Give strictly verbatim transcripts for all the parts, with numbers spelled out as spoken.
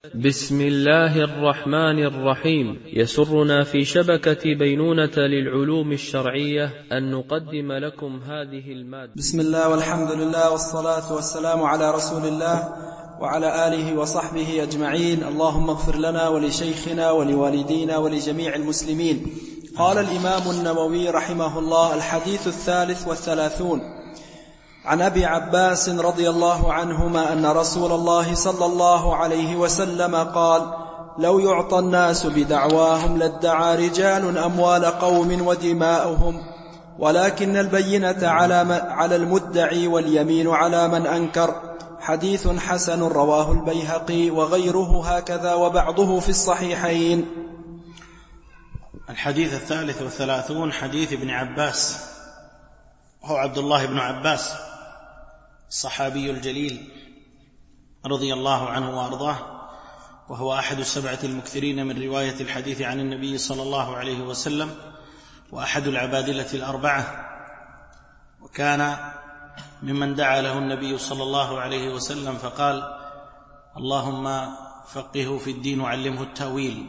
بسم الله الرحمن الرحيم. يسرنا في شبكة بينونة للعلوم الشرعية أن نقدم لكم هذه المادة. بسم الله والحمد لله والصلاة والسلام على رسول الله وعلى آله وصحبه أجمعين. اللهم اغفر لنا ولشيخنا ولوالدينا ولجميع المسلمين. قال الإمام النووي رحمه الله: الحديث الثالث والثلاثون عن أبي عباس رضي الله عنهما أن رسول الله صلى الله عليه وسلم قال: لو يعطى الناس بدعواهم لادعى رجال أموال قوم ودماؤهم، ولكن البينة على المدعي واليمين على من أنكر. حديث حسن رواه البيهقي وغيره هكذا وبعضه في الصحيحين. الحديث الثالث والثلاثون حديث ابن عباس، هو عبد الله بن عباس الصحابي الجليل رضي الله عنه وأرضاه، وهو أحد السبعة المكثرين من رواية الحديث عن النبي صلى الله عليه وسلم، وأحد العبادلة الأربعة، وكان ممن دعا له النبي صلى الله عليه وسلم فقال: اللهم فقهه في الدين وعلمه التأويل.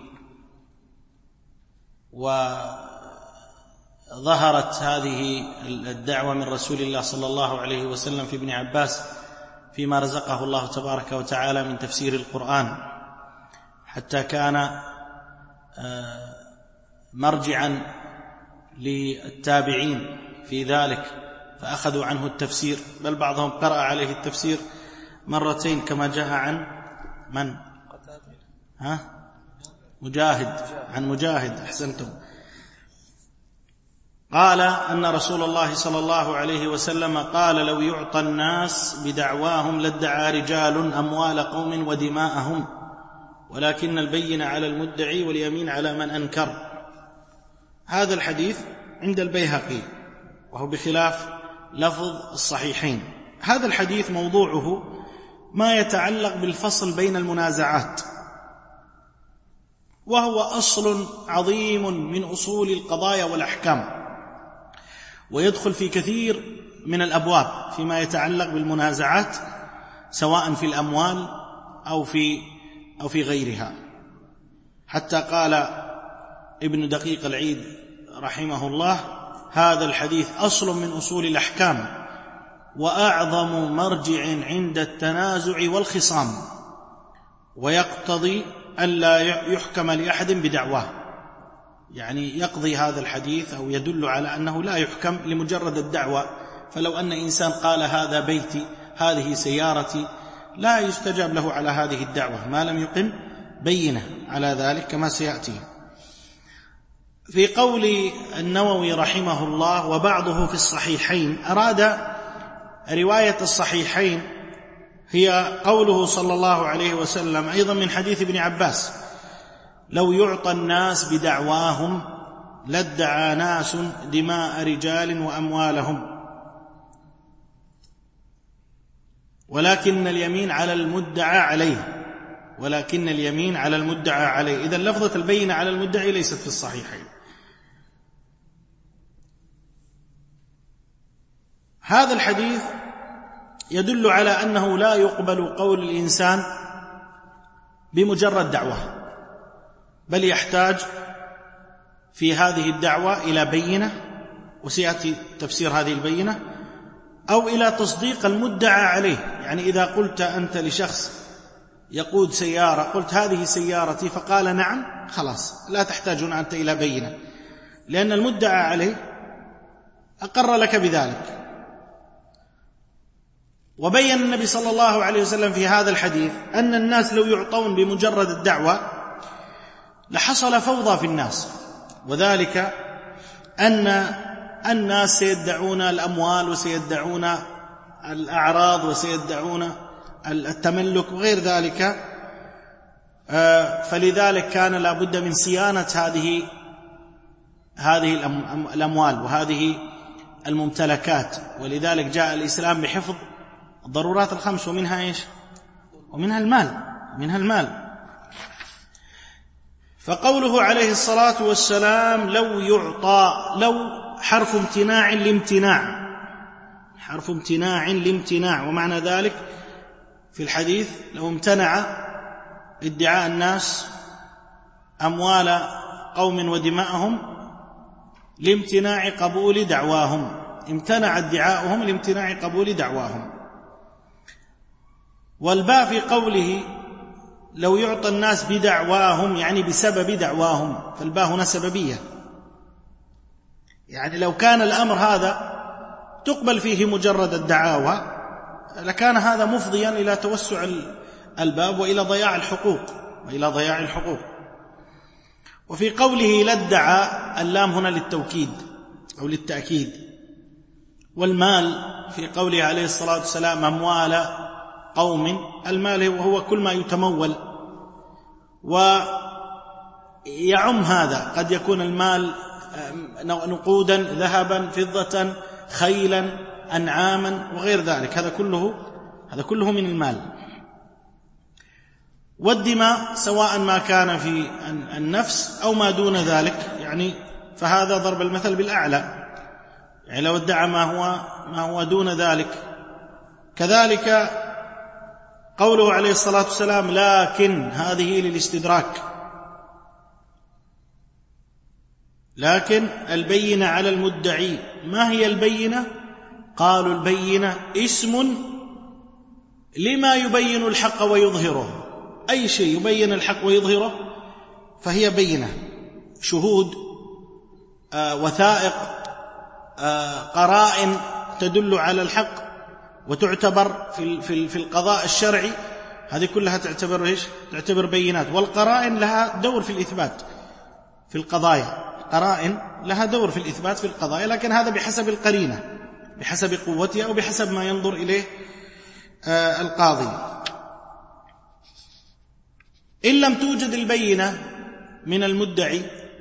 وظهرت هذه الدعوة من رسول الله صلى الله عليه وسلم في ابن عباس فيما رزقه الله تبارك وتعالى من تفسير القرآن، حتى كان مرجعا للتابعين في ذلك، فأخذوا عنه التفسير، بل بعضهم قرأ عليه التفسير مرتين كما جاء عن من؟ ها؟ مجاهد، عن مجاهد، أحسنتم. قال أن رسول الله صلى الله عليه وسلم قال: لو يعطى الناس بدعواهم لادعى رجال أموال قوم ودماءهم، ولكن البين على المدعي واليمين على من أنكر. هذا الحديث عند البيهقي، وهو بخلاف لفظ الصحيحين. هذا الحديث موضوعه ما يتعلق بالفصل بين المنازعات، وهو أصل عظيم من أصول القضايا والأحكام، ويدخل في كثير من الأبواب فيما يتعلق بالمنازعات، سواء في الأموال أو في أو في غيرها. حتى قال ابن دقيق العيد رحمه الله: هذا الحديث أصل من أصول الأحكام، وأعظم مرجع عند التنازع والخصام، ويقتضي ألا يحكم لأحد بدعواه. يعني يقضي هذا الحديث أو يدل على أنه لا يحكم لمجرد الدعوة، فلو أن إنسان قال هذا بيتي، هذه سيارتي، لا يستجاب له على هذه الدعوة ما لم يقم بينة على ذلك، كما سيأتي. في قول النووي رحمه الله وبعضه في الصحيحين، أراد رواية الصحيحين هي قوله صلى الله عليه وسلم أيضا من حديث ابن عباس: لو يعطى الناس بدعواهم لادعى ناس دماء رجال وأموالهم، ولكن اليمين على المدعى عليه، ولكن اليمين على المدعى عليه. إذن لفظة البينة على المدعي ليست في الصحيحين. هذا الحديث يدل على أنه لا يقبل قول الإنسان بمجرد دعوة، بل يحتاج في هذه الدعوة إلى بينة، وسيأتي تفسير هذه البينة، أو إلى تصديق المدعى عليه. يعني إذا قلت أنت لشخص يقود سيارة، قلت هذه سيارتي، فقال نعم، خلاص لا تحتاجون أنت إلى بينة، لأن المدعى عليه أقر لك بذلك. وبين النبي صلى الله عليه وسلم في هذا الحديث أن الناس لو يعطون بمجرد الدعوة لحصل فوضى في الناس، وذلك أن الناس سيدعون الأموال وسيدعون الأعراض وسيدعون التملك وغير ذلك، فلذلك كان لا بد من صيانة هذه هذه الأموال وهذه الممتلكات. ولذلك جاء الإسلام بحفظ الضرورات الخمس، ومنها إيش؟ ومنها المال، منها المال. فقوله عليه الصلاة والسلام لو يعطى، لو حرف امتناع لامتناع، حرف امتناع لامتناع، ومعنى ذلك في الحديث لو امتنع ادعاء الناس أموال قوم ودماءهم لامتناع قبول دعواهم، امتنع ادعاؤهم لامتناع قبول دعواهم. والباء في قوله لو يعطى الناس بدعواهم يعني بسبب دعواهم، فالباء هنا سببية، يعني لو كان الأمر هذا تقبل فيه مجرد الدعاوى لكان هذا مفضيا إلى توسع الباب وإلى ضياع الحقوق وإلى ضياع الحقوق. وفي قوله لا ادعى اللام هنا للتوكيد أو للتأكيد. والمال في قوله عليه الصلاة والسلام أموال قوم، المال وهو كل ما يتمول، ويعم هذا، قد يكون المال نقودا ذهبا فضة خيلا أنعاما وغير ذلك، هذا كله هذا كله من المال. والدماء سواء ما كان في النفس أو ما دون ذلك، يعني فهذا ضرب المثل بالأعلى، يعني لو ادعى ما هو ما هو دون ذلك. كذلك قوله عليه الصلاة والسلام لكن، هذه للاستدراك، لكن البينة على المدعي. ما هي البينة؟ قالوا البينة اسم لما يبين الحق ويظهره، أي شيء يبين الحق ويظهره فهي بينة، شهود، آه، وثائق، آه، قرائن تدل على الحق وتعتبر في في في القضاء الشرعي، هذه كلها تعتبر ايش؟ تعتبر بينات. والقرائن لها دور في الإثبات في القضايا، قرائن لها دور في الإثبات في القضايا، لكن هذا بحسب القرينة، بحسب قوتها أو بحسب ما ينظر إليه آه القاضي. إن لم توجد البينة من المدعي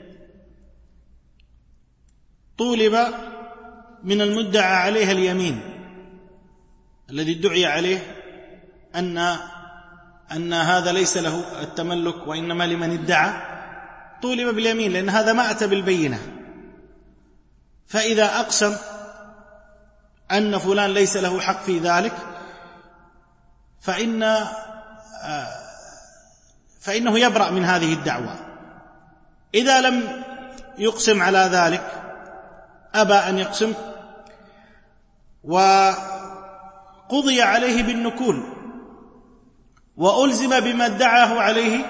طولب من المدعى عليها اليمين، الذي ادعي عليه أن أن هذا ليس له التملك وإنما لمن ادعى، طولب باليمين، لأن هذا ما أتى بالبينة. فإذا أقسم أن فلان ليس له حق في ذلك فإن فإنه يبرأ من هذه الدعوة. إذا لم يقسم على ذلك، أبى أن يقسم، وقضي عليه بالنكول وألزم بما ادعاه عليه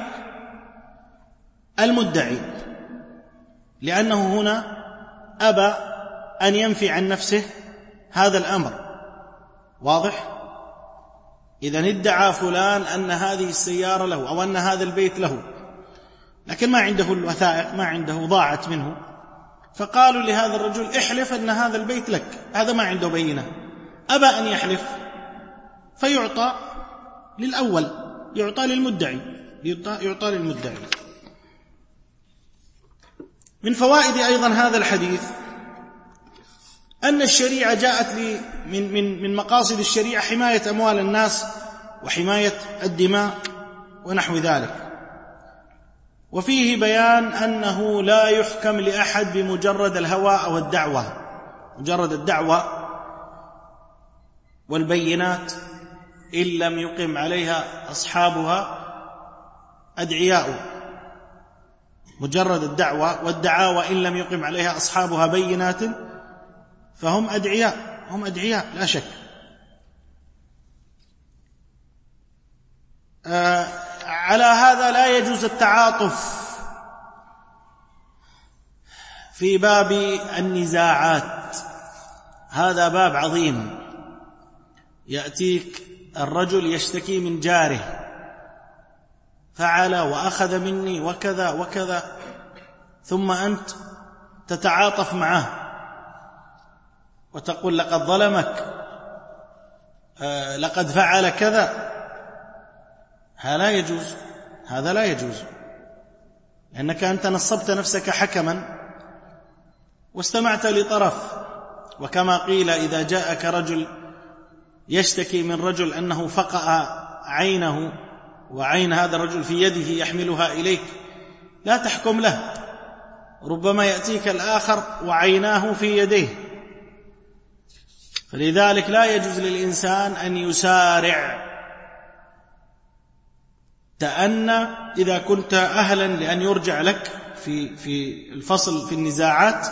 المدعي، لأنه هنا أبى أن ينفي عن نفسه هذا الأمر. واضح؟ إذن ادعى فلان أن هذه السيارة له أو أن هذا البيت له، لكن ما عنده الوثائق، ما عنده، ضاعت منه، فقالوا لهذا الرجل احلف أن هذا البيت لك، هذا ما عنده بينة، أبى أن يحلف، فيعطى للأول، يعطى للمدعي، يعطى للمدعي. من فوائد أيضا هذا الحديث أن الشريعة جاءت لي من من من مقاصد الشريعة حماية أموال الناس وحماية الدماء ونحو ذلك. وفيه بيان أنه لا يحكم لأحد بمجرد الهوى أو الدعوة، مجرد الدعوة والبينات إن لم يقم عليها أصحابها أدعياء، مجرد الدعوة والدعاوى إن لم يقم عليها أصحابها بينات فهم أدعياء، هم أدعياء لا شك. آه على هذا لا يجوز التعاطف في باب النزاعات، هذا باب عظيم. يأتيك الرجل يشتكي من جاره، فعل وأخذ مني وكذا وكذا، ثم أنت تتعاطف معه وتقول لقد ظلمك، آه لقد فعل كذا، هذا لا يجوز، هذا لا يجوز، لأنك أنت نصبت نفسك حكما واستمعت لطرف. وكما قيل إذا جاءك رجل يشتكي من رجل أنه فقأ عينه وعين هذا الرجل في يده يحملها إليك، لا تحكم له، ربما يأتيك الآخر وعيناه في يديه. فلذلك لا يجوز للإنسان أن يسارع تأنى إذا كنت أهلا لأن يرجع لك في في الفصل في النزاعات.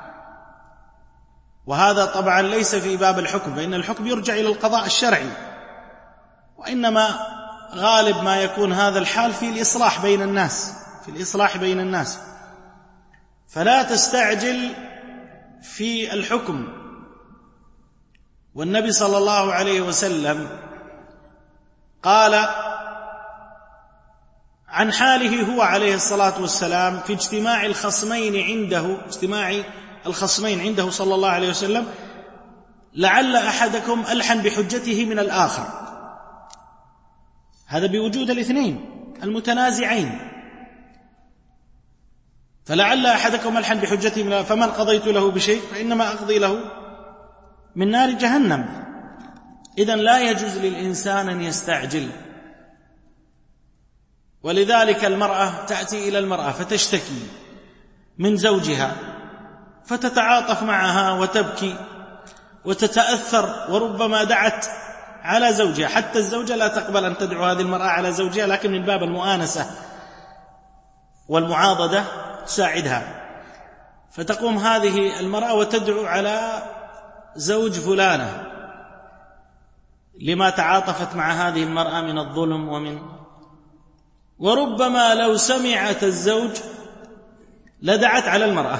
وهذا طبعا ليس في باب الحكم، فإن الحكم يرجع إلى القضاء الشرعي، وإنما غالب ما يكون هذا الحال في الإصلاح بين الناس، في الإصلاح بين الناس. فلا تستعجل في الحكم. والنبي صلى الله عليه وسلم قال عن حاله هو عليه الصلاة والسلام في اجتماع الخصمين عنده، اجتماع الخصمين عنده صلى الله عليه وسلم: لعل أحدكم ألحن بحجته من الآخر. هذا بوجود الاثنين المتنازعين. فلعل أحدكم ألحن بحجته من الآخر، فمن قضيت له بشيء فإنما أقضي له من نار جهنم. إذن لا يجوز للإنسان أن يستعجل. ولذلك المرأة تأتي إلى المرأة فتشتكي من زوجها، فتتعاطف معها وتبكي وتتأثر، وربما دعت على زوجها. حتى الزوجة لا تقبل أن تدعو هذه المرأة على زوجها، لكن من باب المؤانسة والمعاضدة تساعدها. فتقوم هذه المرأة وتدعو على زوج فلانة لما تعاطفت مع هذه المرأة من الظلم ومن وربما لو سمعت الزوج لدعت على المرأة.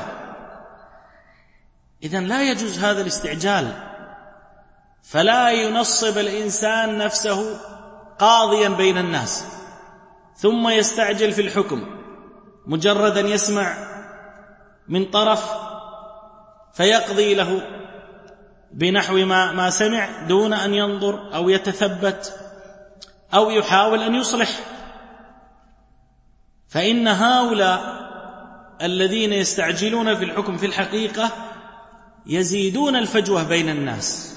إذن لا يجوز هذا الاستعجال. فلا ينصب الإنسان نفسه قاضيا بين الناس ثم يستعجل في الحكم، مجرد أن يسمع من طرف فيقضي له بنحو ما, ما سمع دون أن ينظر أو يتثبت أو يحاول أن يصلح. فإن هؤلاء الذين يستعجلون في الحكم في الحقيقة يزيدون الفجوة بين الناس.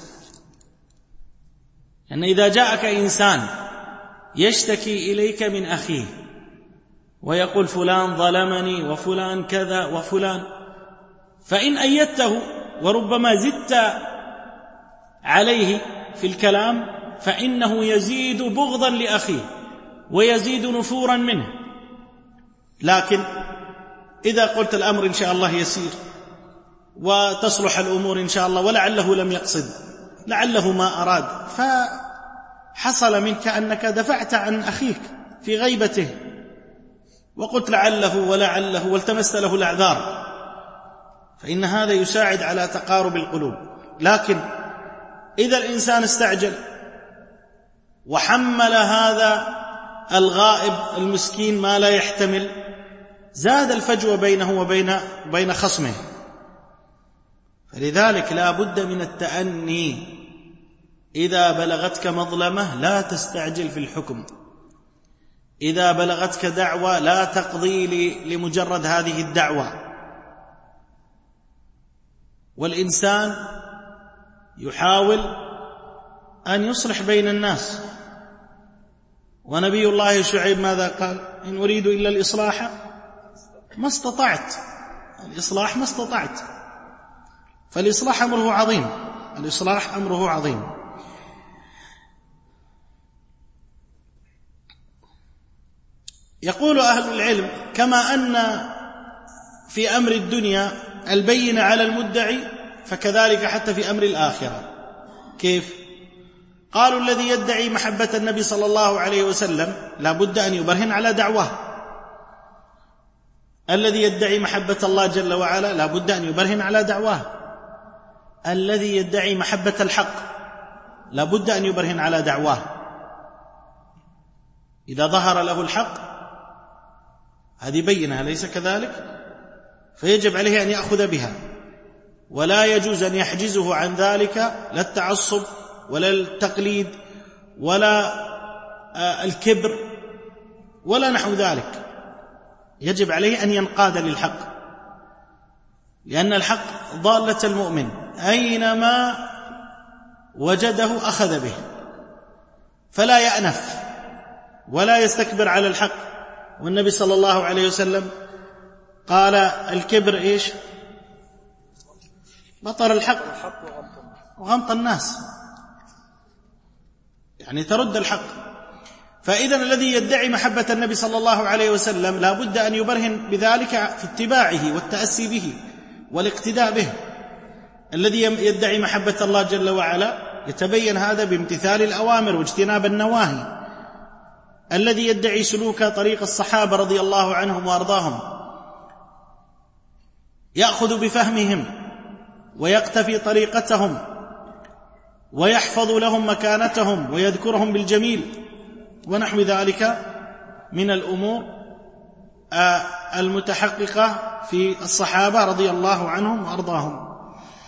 لأن يعني إذا جاءك إنسان يشتكي إليك من أخيه ويقول فلان ظلمني وفلان كذا وفلان، فإن أيدته وربما زدت عليه في الكلام فإنه يزيد بغضا لأخيه ويزيد نفورا منه. لكن إذا قلت الأمر إن شاء الله يسير وتصلح الأمور إن شاء الله، ولعله لم يقصد، لعله ما أراد، فحصل منك أنك دفعت عن أخيك في غيبته وقلت لعله ولعله والتمست له الأعذار، فإن هذا يساعد على تقارب القلوب. لكن إذا الإنسان استعجل وحمل هذا الغائب المسكين ما لا يحتمل، زاد الفجوة بينه وبين بين خصمه. فلذلك لا بد من التأني. إذا بلغتك مظلمة لا تستعجل في الحكم، إذا بلغتك دعوة لا تقضي لمجرد هذه الدعوة. والإنسان يحاول أن يصلح بين الناس. ونبي الله شعيب ماذا قال؟ إن أريد إلا الإصلاح ما استطعت. الإصلاح ما استطعت. فالإصلاح أمره عظيم، الإصلاح أمره عظيم. يقول أهل العلم كما أن في أمر الدنيا البينة على المدعي فكذلك حتى في أمر الآخرة. كيف؟ قالوا الذي يدعي محبة النبي صلى الله عليه وسلم لا بد أن يبرهن على دعواه، الذي يدعي محبة الله جل وعلا لا بد أن يبرهن على دعواه، الذي يدعي محبة الحق لا بد أن يبرهن على دعواه. إذا ظهر له الحق هذه بينة، أليس كذلك؟ فيجب عليه أن يأخذ بها، ولا يجوز أن يحجزه عن ذلك لا التعصب ولا التقليد ولا الكبر ولا نحو ذلك. يجب عليه أن ينقاد للحق، لأن الحق ضالة المؤمن أينما وجده أخذ به، فلا يأنف ولا يستكبر على الحق. والنبي صلى الله عليه وسلم قال الكبر إيش؟ بطر الحق وغمط الناس، يعني ترد الحق. فإذن الذي يدعي محبة النبي صلى الله عليه وسلم لا بد أن يبرهن بذلك في اتباعه والتأسي به والاقتداء به. الذي يدعي محبة الله جل وعلا يتبين هذا بامتثال الأوامر واجتناب النواهي. الذي يدعي سلوك طريق الصحابة رضي الله عنهم وأرضاهم يأخذ بفهمهم ويقتفي طريقتهم ويحفظ لهم مكانتهم ويذكرهم بالجميل ونحو ذلك من الأمور المتحققة في الصحابة رضي الله عنهم وأرضاهم.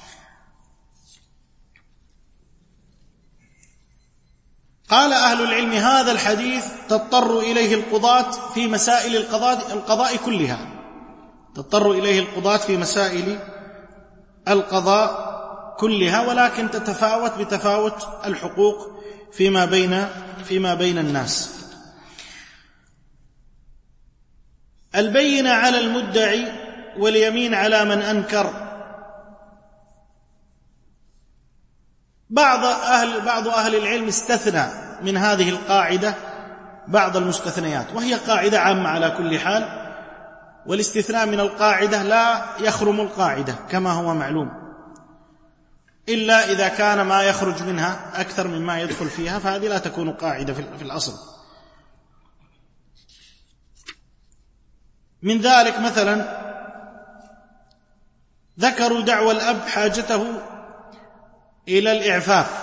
قال أهل العلم هذا الحديث تضطر إليه القضاة في مسائل القضاء, القضاء كلها تضطر إليه القضاة في مسائل القضاء كلها، ولكن تتفاوت بتفاوت الحقوق فيما بين فيما بين الناس. البينة على المدعي واليمين على من أنكر. بعض أهل بعض أهل العلم استثنى من هذه القاعدة بعض المستثنيات، وهي قاعدة عامة على كل حال، والاستثناء من القاعدة لا يخرم القاعدة كما هو معلوم، إلا إذا كان ما يخرج منها أكثر مما يدخل فيها، فهذه لا تكون قاعدة في الأصل. من ذلك مثلا ذكروا دعوى الأب حاجته إلى الإعفاف،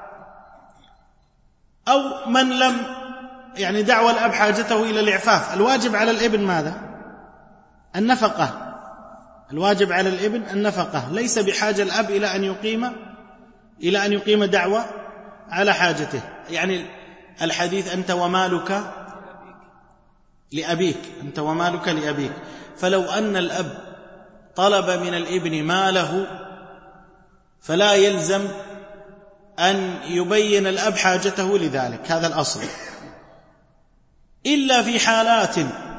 أو من لم يعني دعوى الأب حاجته إلى الإعفاف. الواجب على الابن ماذا؟ النفقة. الواجب على الابن النفقة، ليس بحاجة الأب إلى أن يقيم إلى أن يقيم دعوة على حاجته. يعني الحديث أنت ومالك لأبيك، أنت ومالك لأبيك. فلو أن الأب طلب من الابن ماله فلا يلزم أن يبين الأب حاجته لذلك، هذا الأصل، إلا في حالات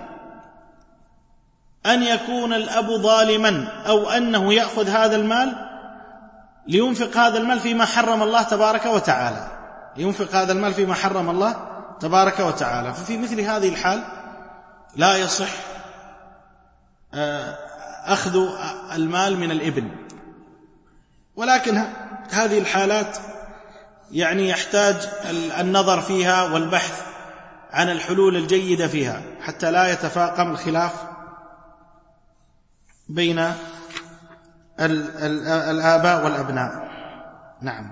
أن يكون الأب ظالما أو أنه يأخذ هذا المال لينفق هذا المال فيما حرم الله تبارك وتعالى لينفق هذا المال فيما حرم الله تبارك وتعالى. ففي مثل هذه الحال لا يصح أخذ المال من الابن. ولكن هذه الحالات يعني يحتاج النظر فيها والبحث عن الحلول الجيدة فيها حتى لا يتفاقم الخلاف بين الآباء والأبناء. نعم.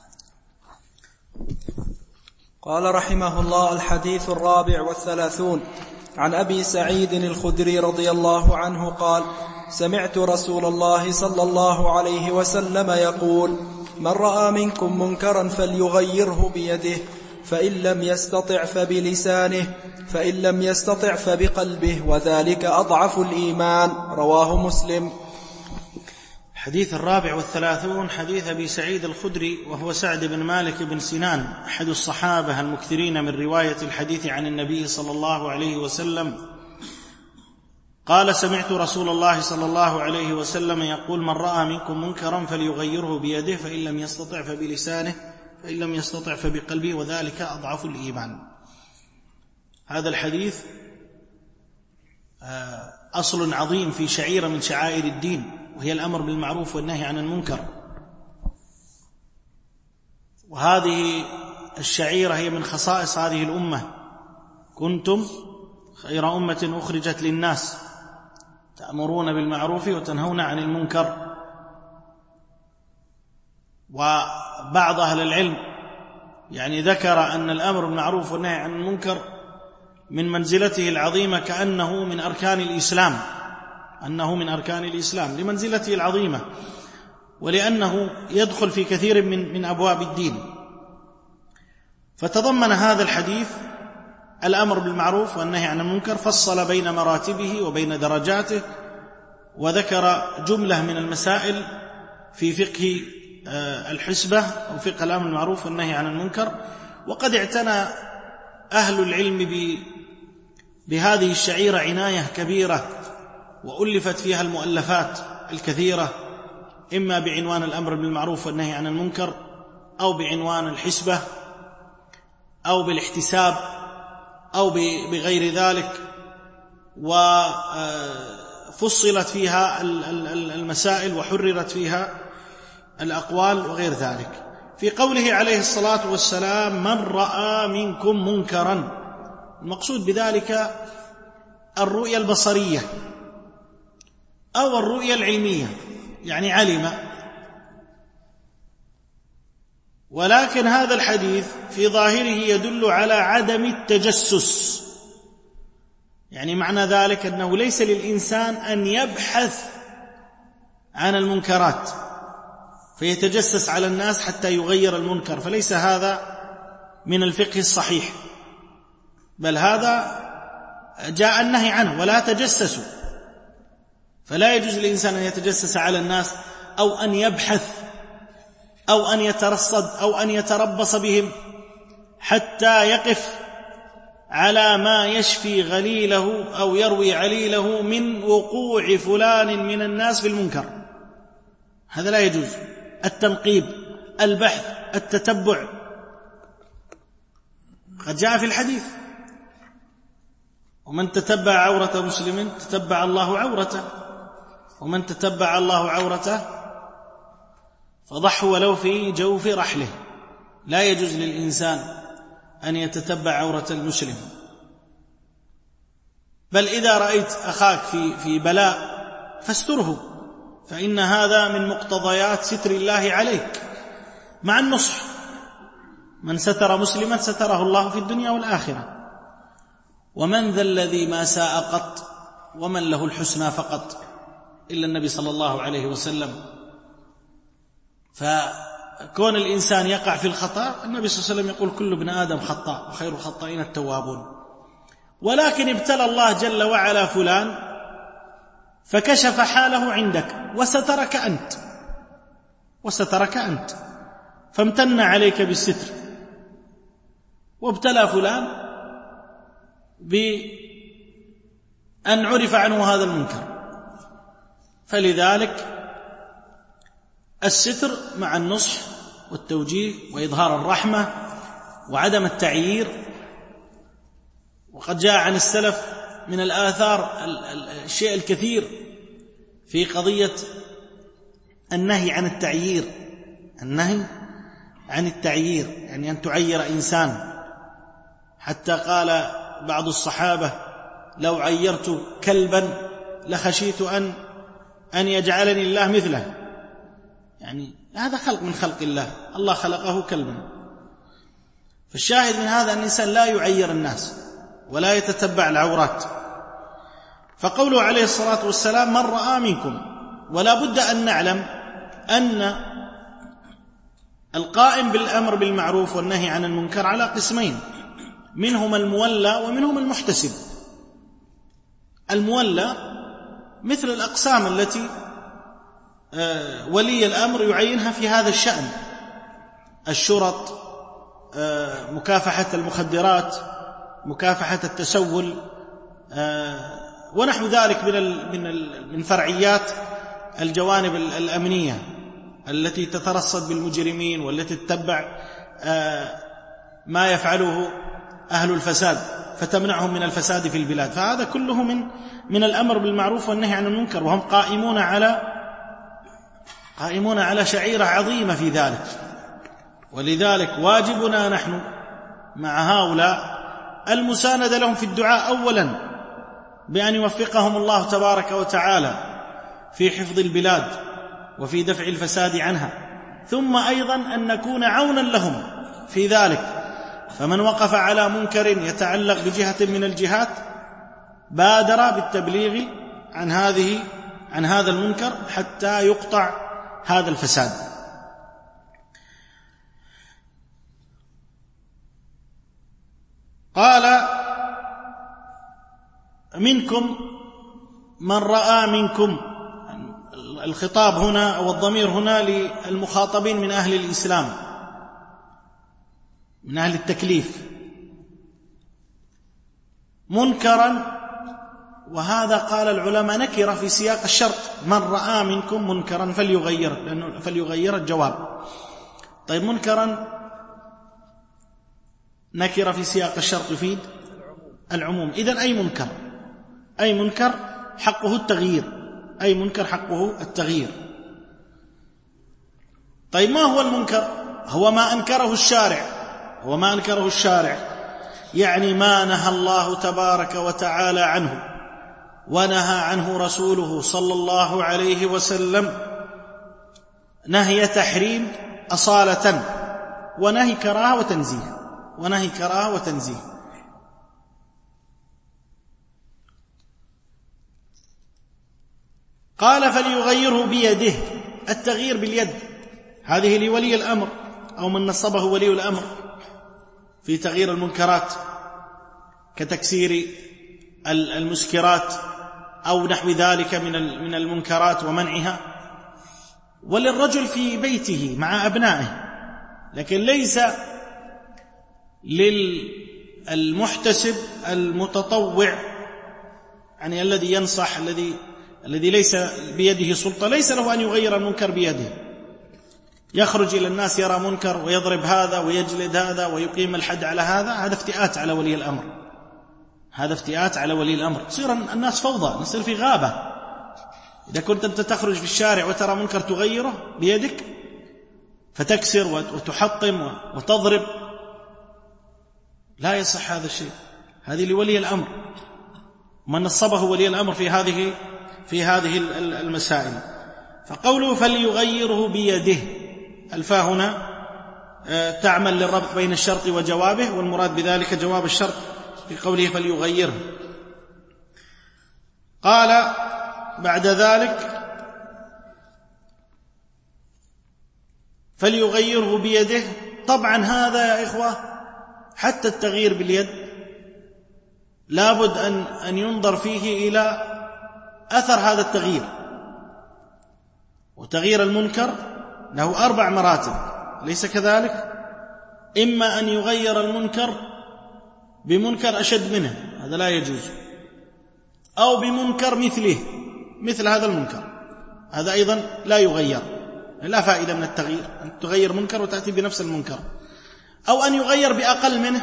قال رحمه الله: الحديث الرابع والثلاثون عن أبي سعيد الخدري رضي الله عنه قال: سمعت رسول الله صلى الله عليه وسلم يقول: من رأى منكم منكرا فليغيره بيده، فإن لم يستطع فبلسانه، فإن لم يستطع فبقلبه، وذلك أضعف الإيمان. رواه مسلم. الحديث الرابع والثلاثون حديث أبي سعيد الخدري، وهو سعد بن مالك بن سنان، أحد الصحابة المكثرين من رواية الحديث عن النبي صلى الله عليه وسلم، قال: سمعت رسول الله صلى الله عليه وسلم يقول: من رأى منكم منكرا فليغيره بيده، فإن لم يستطع فبلسانه، فإن لم يستطع فبقلبه، وذلك أضعف الإيمان. هذا الحديث أصل عظيم في شعيرة من شعائر الدين، وهي الأمر بالمعروف والنهي عن المنكر. وهذه الشعيرة هي من خصائص هذه الأمة: كنتم خير أمة أخرجت للناس تأمرون بالمعروف وتنهون عن المنكر. وبعض أهل العلم يعني ذكر أن الأمر بالمعروف والنهي عن المنكر من منزلته العظيمة كأنه من أركان الإسلام أنه من أركان الإسلام لمنزلته العظيمة، ولأنه يدخل في كثير من من أبواب الدين. فتضمن هذا الحديث الأمر بالمعروف والنهي عن المنكر، فصل بين مراتبه وبين درجاته، وذكر جملة من المسائل في فقه الحسبة أو فقه الأمر بالمعروف والنهي عن المنكر. وقد اعتنى أهل العلم بهذه الشعيرة عناية كبيرة، وألفت فيها المؤلفات الكثيرة، إما بعنوان الأمر بالمعروف والنهي عن المنكر، أو بعنوان الحسبة، أو بالاحتساب، أو بغير ذلك، وفصلت فيها المسائل وحررت فيها الأقوال وغير ذلك. في قوله عليه الصلاة والسلام: من رأى منكم منكرا، المقصود بذلك الرؤية البصرية أو الرؤية العلمية، يعني علم. ولكن هذا الحديث في ظاهره يدل على عدم التجسس، يعني معنى ذلك أنه ليس للإنسان أن يبحث عن المنكرات فيتجسس على الناس حتى يغير المنكر، فليس هذا من الفقه الصحيح، بل هذا جاء النهي عنه: ولا تجسسوا. فلا يجوز للإنسان أن يتجسس على الناس أو أن يبحث أو أن يترصد أو أن يتربص بهم حتى يقف على ما يشفي غليله أو يروي عليله من وقوع فلان من الناس في المنكر. هذا لا يجوز. التنقيب، البحث، التتبع، قد جاء في الحديث: ومن تتبع عورة مسلم تتبع الله عورته، ومن تتبع الله عورته فضحه ولو في جوف رحله. لا يجوز للإنسان أن يتتبع عورة المسلم، بل إذا رأيت أخاك في في بلاء فاستره، فإن هذا من مقتضيات ستر الله عليك، مع النصح: من ستر مسلما ستره الله في الدنيا والآخرة. ومن ذا الذي ما ساء قط ومن له الحسنى فقط إلا النبي صلى الله عليه وسلم. فكون الإنسان يقع في الخطأ، النبي صلى الله عليه وسلم يقول: كل ابن آدم خطاء وخير الخطائين التوابون. ولكن ابتلى الله جل وعلا فلان فكشف حاله عندك وسترك أنت وسترك أنت فامتن عليك بالستر، وابتلى فلان بأن عرف عنه هذا المنكر. فلذلك الستر مع النصح والتوجيه وإظهار الرحمة وعدم التعيير. وقد جاء عن السلف من الآثار الشيء الكثير في قضية النهي عن التعيير، النهي عن التعيير يعني أن تعير إنسان، حتى قال بعض الصحابة: لو عيرت كلبا لخشيت أن أن يجعلني الله مثله. يعني هذا خلق من خلق الله، الله خلقه كلبا. فالشاهد من هذا أن الإنسان لا يعير الناس ولا يتتبع العورات. فقوله عليه الصلاة والسلام: من رأى منكم، ولا بد أن نعلم أن القائم بالأمر بالمعروف والنهي عن المنكر على قسمين: منهم المولى ومنهم المحتسب. المولى مثل الأقسام التي ولي الأمر يعينها في هذا الشأن: الشرط، مكافحة المخدرات، مكافحة التسول، ونحو ذلك من من فرعيات الجوانب الأمنية التي تترصد بالمجرمين والتي تتبع ما يفعله أهل الفساد فتمنعهم من الفساد في البلاد. فهذا كله من من الأمر بالمعروف والنهي عن المنكر، وهم قائمون على قائمون على شعيرة عظيمة في ذلك. ولذلك واجبنا نحن مع هؤلاء المساندة لهم في الدعاء أولا بأن يوفقهم الله تبارك وتعالى في حفظ البلاد وفي دفع الفساد عنها، ثم أيضا أن نكون عونا لهم في ذلك. فمن وقف على منكر يتعلق بجهة من الجهات بادر بالتبليغ عن هذه عن هذا المنكر حتى يقطع هذا الفساد. قال: منكم من رأى منكم. الخطاب هنا أو الضمير هنا للمخاطبين من أهل الإسلام، من أهل التكليف. منكرا، وهذا قال العلماء نكرة في سياق الشرط: من رأى منكم منكرا فليغير، لأنه فليغير الجواب. طيب منكرا نكرة في سياق الشرط يفيد العموم. إذن أي منكر أي منكر حقه التغيير أي منكر حقه التغيير. طيب ما هو المنكر؟ هو ما أنكره الشارع هو ما أنكره الشارع يعني ما نهى الله تبارك وتعالى عنه ونهى عنه رسوله صلى الله عليه وسلم نهي تحريم أصالة ونهي كراهة وتنزيه ونهي كراهة وتنزيه. قال فليغيره بيده. التغيير باليد هذه لولي الأمر أو من نصبه ولي الأمر في تغيير المنكرات كتكسير المسكرات أو نحو ذلك من المنكرات ومنعها. وللرجل في بيته مع أبنائه، لكن ليس للمحتسب المتطوع يعني الذي ينصح الذي الذي ليس بيده سلطة ليس له أن يغير المنكر بيده. يخرج إلى الناس يرى منكر ويضرب هذا ويجلد هذا ويقيم الحد على هذا، هذا افتئات على ولي الأمر هذا افتئات على ولي الأمر. تصير الناس فوضى، نصير في غابة. إذا كنت أنت تخرج في الشارع وترى منكر تغيره بيدك فتكسر وتحطم وتضرب، لا يصح هذا الشيء. هذه لولي الأمر، من نصبه ولي الأمر في هذه في هذه المسائل. فقوله فليغيره بيده، الفاء هنا تعمل للربط بين الشرط وجوابه، والمراد بذلك جواب الشرط في قوله فليغيره. قال بعد ذلك فليغيره بيده. طبعا هذا يا إخوة حتى التغيير باليد لابد أن أن ينظر فيه إلى أثر هذا التغيير. وتغيير المنكر له أربع مراتب، ليس كذلك؟ إما أن يغير المنكر بمنكر أشد منه، هذا لا يجوز، أو بمنكر مثله مثل هذا المنكر، هذا أيضا لا يغير، لا فائدة من التغيير أن تغير منكر وتأتي بنفس المنكر. أو أن يغير بأقل منه،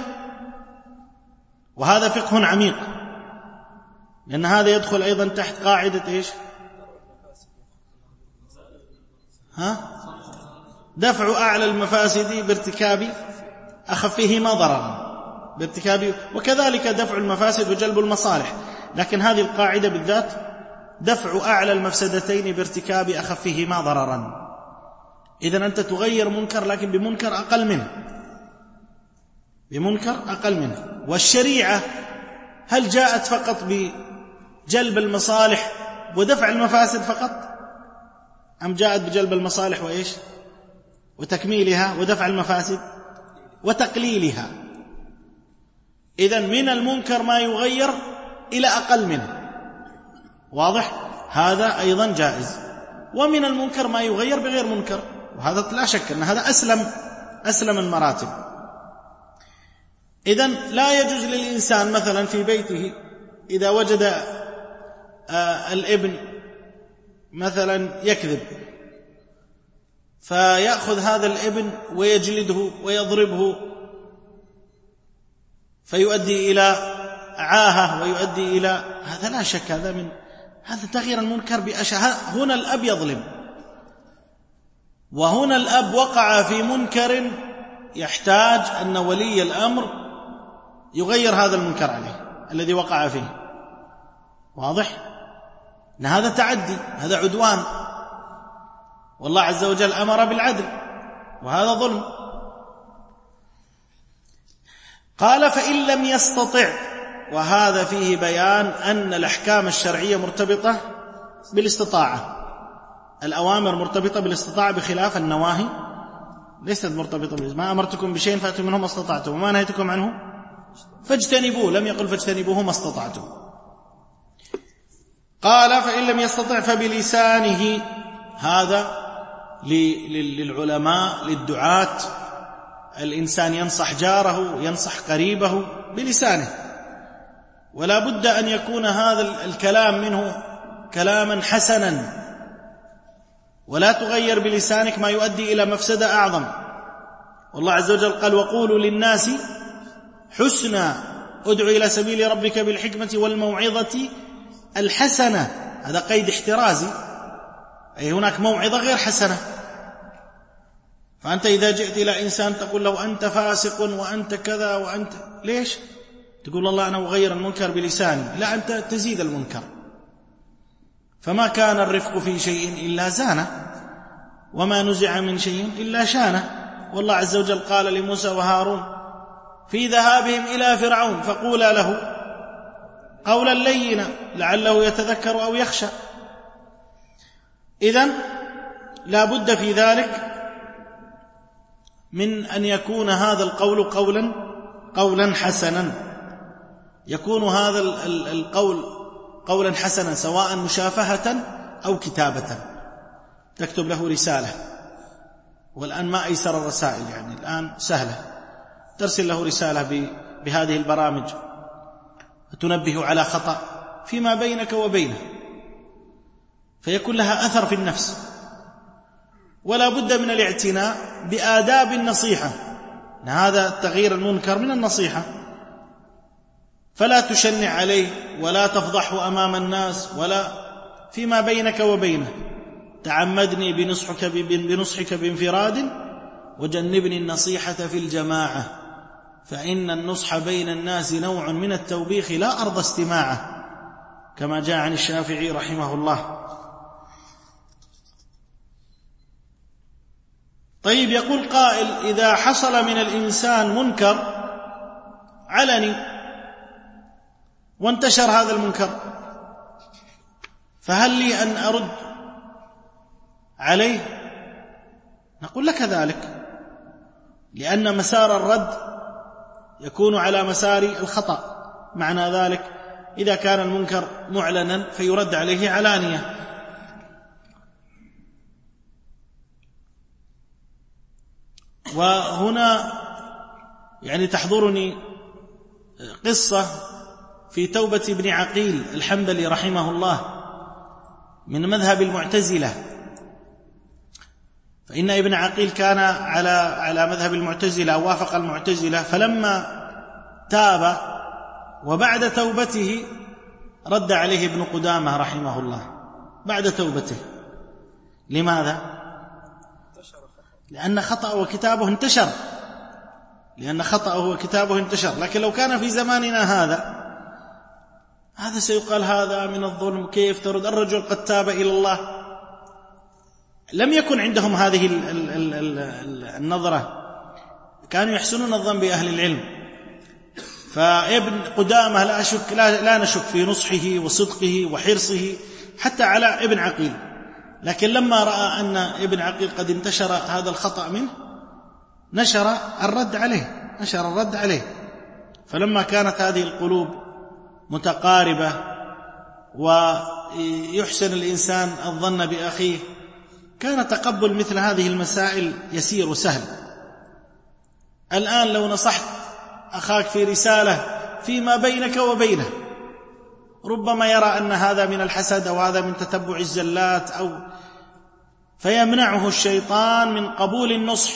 وهذا فقه عميق، لأن هذا يدخل أيضا تحت قاعدة إيش؟ ها؟ دفع أعلى المفاسد بارتكاب أخفهما ضررا، بارتكاب، وكذلك دفع المفاسد وجلب المصالح. لكن هذه القاعدة بالذات دفع أعلى المفسدتين بارتكاب أخفهما ضررا. إذن أنت تغير منكر لكن بمنكر أقل منه بمنكر أقل منه. والشريعة هل جاءت فقط بجلب المصالح ودفع المفاسد فقط، أم جاءت بجلب المصالح وإيش وتكميلها ودفع المفاسد وتقليلها؟ إذن من المنكر ما يغير إلى أقل منه، واضح؟ هذا أيضا جائز. ومن المنكر ما يغير بغير منكر، وهذا لا شك أن هذا أسلم أسلم المراتب. إذن لا يجوز للإنسان مثلا في بيته إذا وجد آه الابن مثلا يكذب، فيأخذ هذا الابن ويجلده ويضربه فيؤدي إلى عاهة ويؤدي إلى هذا، لا شك هذا من هذا تغيير المنكر بأشهى. هنا الأب يظلم، وهنا الأب وقع في منكر يحتاج أن ولي الأمر يغير هذا المنكر عليه الذي وقع فيه، واضح؟ أن هذا تعدي، هذا عدوان، والله عز وجل أمر بالعدل وهذا ظلم. قال فإن لم يستطع، وهذا فيه بيان أن الأحكام الشرعية مرتبطة بالاستطاعة، الأوامر مرتبطة بالاستطاعة بخلاف النواهي ليست مرتبطة بالاستطاعة. ما أمرتكم بشيء فأتوا منه ما استطعتم وما نهيتكم عنه فاجتنبوه، لم يقل فاجتنبوه ما استطعتم. قال فإن لم يستطع فبلسانه، هذا للعلماء للدعاة، الإنسان ينصح جاره ينصح قريبه بلسانه، ولا بد أن يكون هذا الكلام منه كلاما حسنا، ولا تغير بلسانك ما يؤدي إلى مفسدة أعظم. والله عز وجل قال وقولوا للناس حسنا، ادع إلى سبيل ربك بالحكمة والموعظة الحسنة. هذا قيد احترازي، أي هناك موعظة غير حسنة. فأنت إذا جئت إلى إنسان تقول له أنت فاسق وأنت كذا وأنت، ليش؟ تقول الله أنا أغير المنكر بلساني، لا، أنت تزيد المنكر. فما كان الرفق في شيء إلا زانه، وما نزع من شيء إلا شانه. والله عز وجل قال لموسى وهارون في ذهابهم إلى فرعون فقولا له قولا لينا لعله يتذكر أو يخشى. إذن لا بد في ذلك من أن يكون هذا القول قولا قولا حسنا، يكون هذا القول قولا حسنا سواء مشافهة أو كتابة، تكتب له رسالة. والآن ما أيسر الرسائل، يعني الآن سهلة، ترسل له رسالة بهذه البرامج تنبه على خطأ فيما بينك وبينه، فيكون لها أثر في النفس. ولا بد من الاعتناء بآداب النصيحة، هذا تغيير المنكر من النصيحة. فلا تشنع عليه ولا تفضحه أمام الناس، ولا فيما بينك وبينه. تعمدني بنصحك بنصحك بانفراد وجنبني النصيحة في الجماعة، فإن النصح بين الناس نوع من التوبيخ لا أرضى استماعه، كما جاء عن الشافعي رحمه الله. طيب، يقول قائل إذا حصل من الإنسان منكر علني وانتشر هذا المنكر، فهل لي أن أرد عليه؟ نقول لك ذلك، لأن مسار الرد يكون على مسار الخطأ. معنى ذلك إذا كان المنكر معلنا فيرد عليه علانية. وهنا يعني تحضرني قصة في توبة ابن عقيل الحنبلي رحمه الله من مذهب المعتزلة. فإن ابن عقيل كان على على مذهب المعتزلة، وافق المعتزلة، فلما تاب وبعد توبته رد عليه ابن قدامة رحمه الله بعد توبته. لماذا؟ لأن خطأه وكتابه انتشر لأن خطأه وكتابه انتشر. لكن لو كان في زماننا هذا هذا سيقال هذا من الظلم، كيف ترد الرجل قد تاب إلى الله. لم يكن عندهم هذه النظرة، كانوا يحسنون الظن بأهل العلم. فابن قدامة لا أشك لا, لا نشك في نصحه وصدقه وحرصه حتى على ابن عقيل، لكن لما رأى أن ابن عقيل قد انتشر هذا الخطأ منه نشر الرد عليه نشر الرد عليه فلما كانت هذه القلوب متقاربة ويحسن الإنسان الظن بأخيه، كان تقبل مثل هذه المسائل يسير وسهل. الآن لو نصحت أخاك في رسالة فيما بينك وبينه، ربما يرى أن هذا من الحسد أو هذا من تتبع الزلات، أو فيمنعه الشيطان من قبول النصح.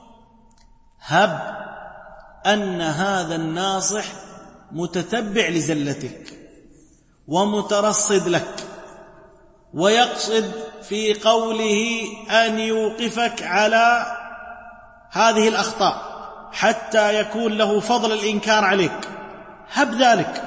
هب أن هذا الناصح متتبع لزلتك ومترصد لك، ويقصد في قوله أن يوقفك على هذه الأخطاء حتى يكون له فضل الإنكار عليك. هب ذلك،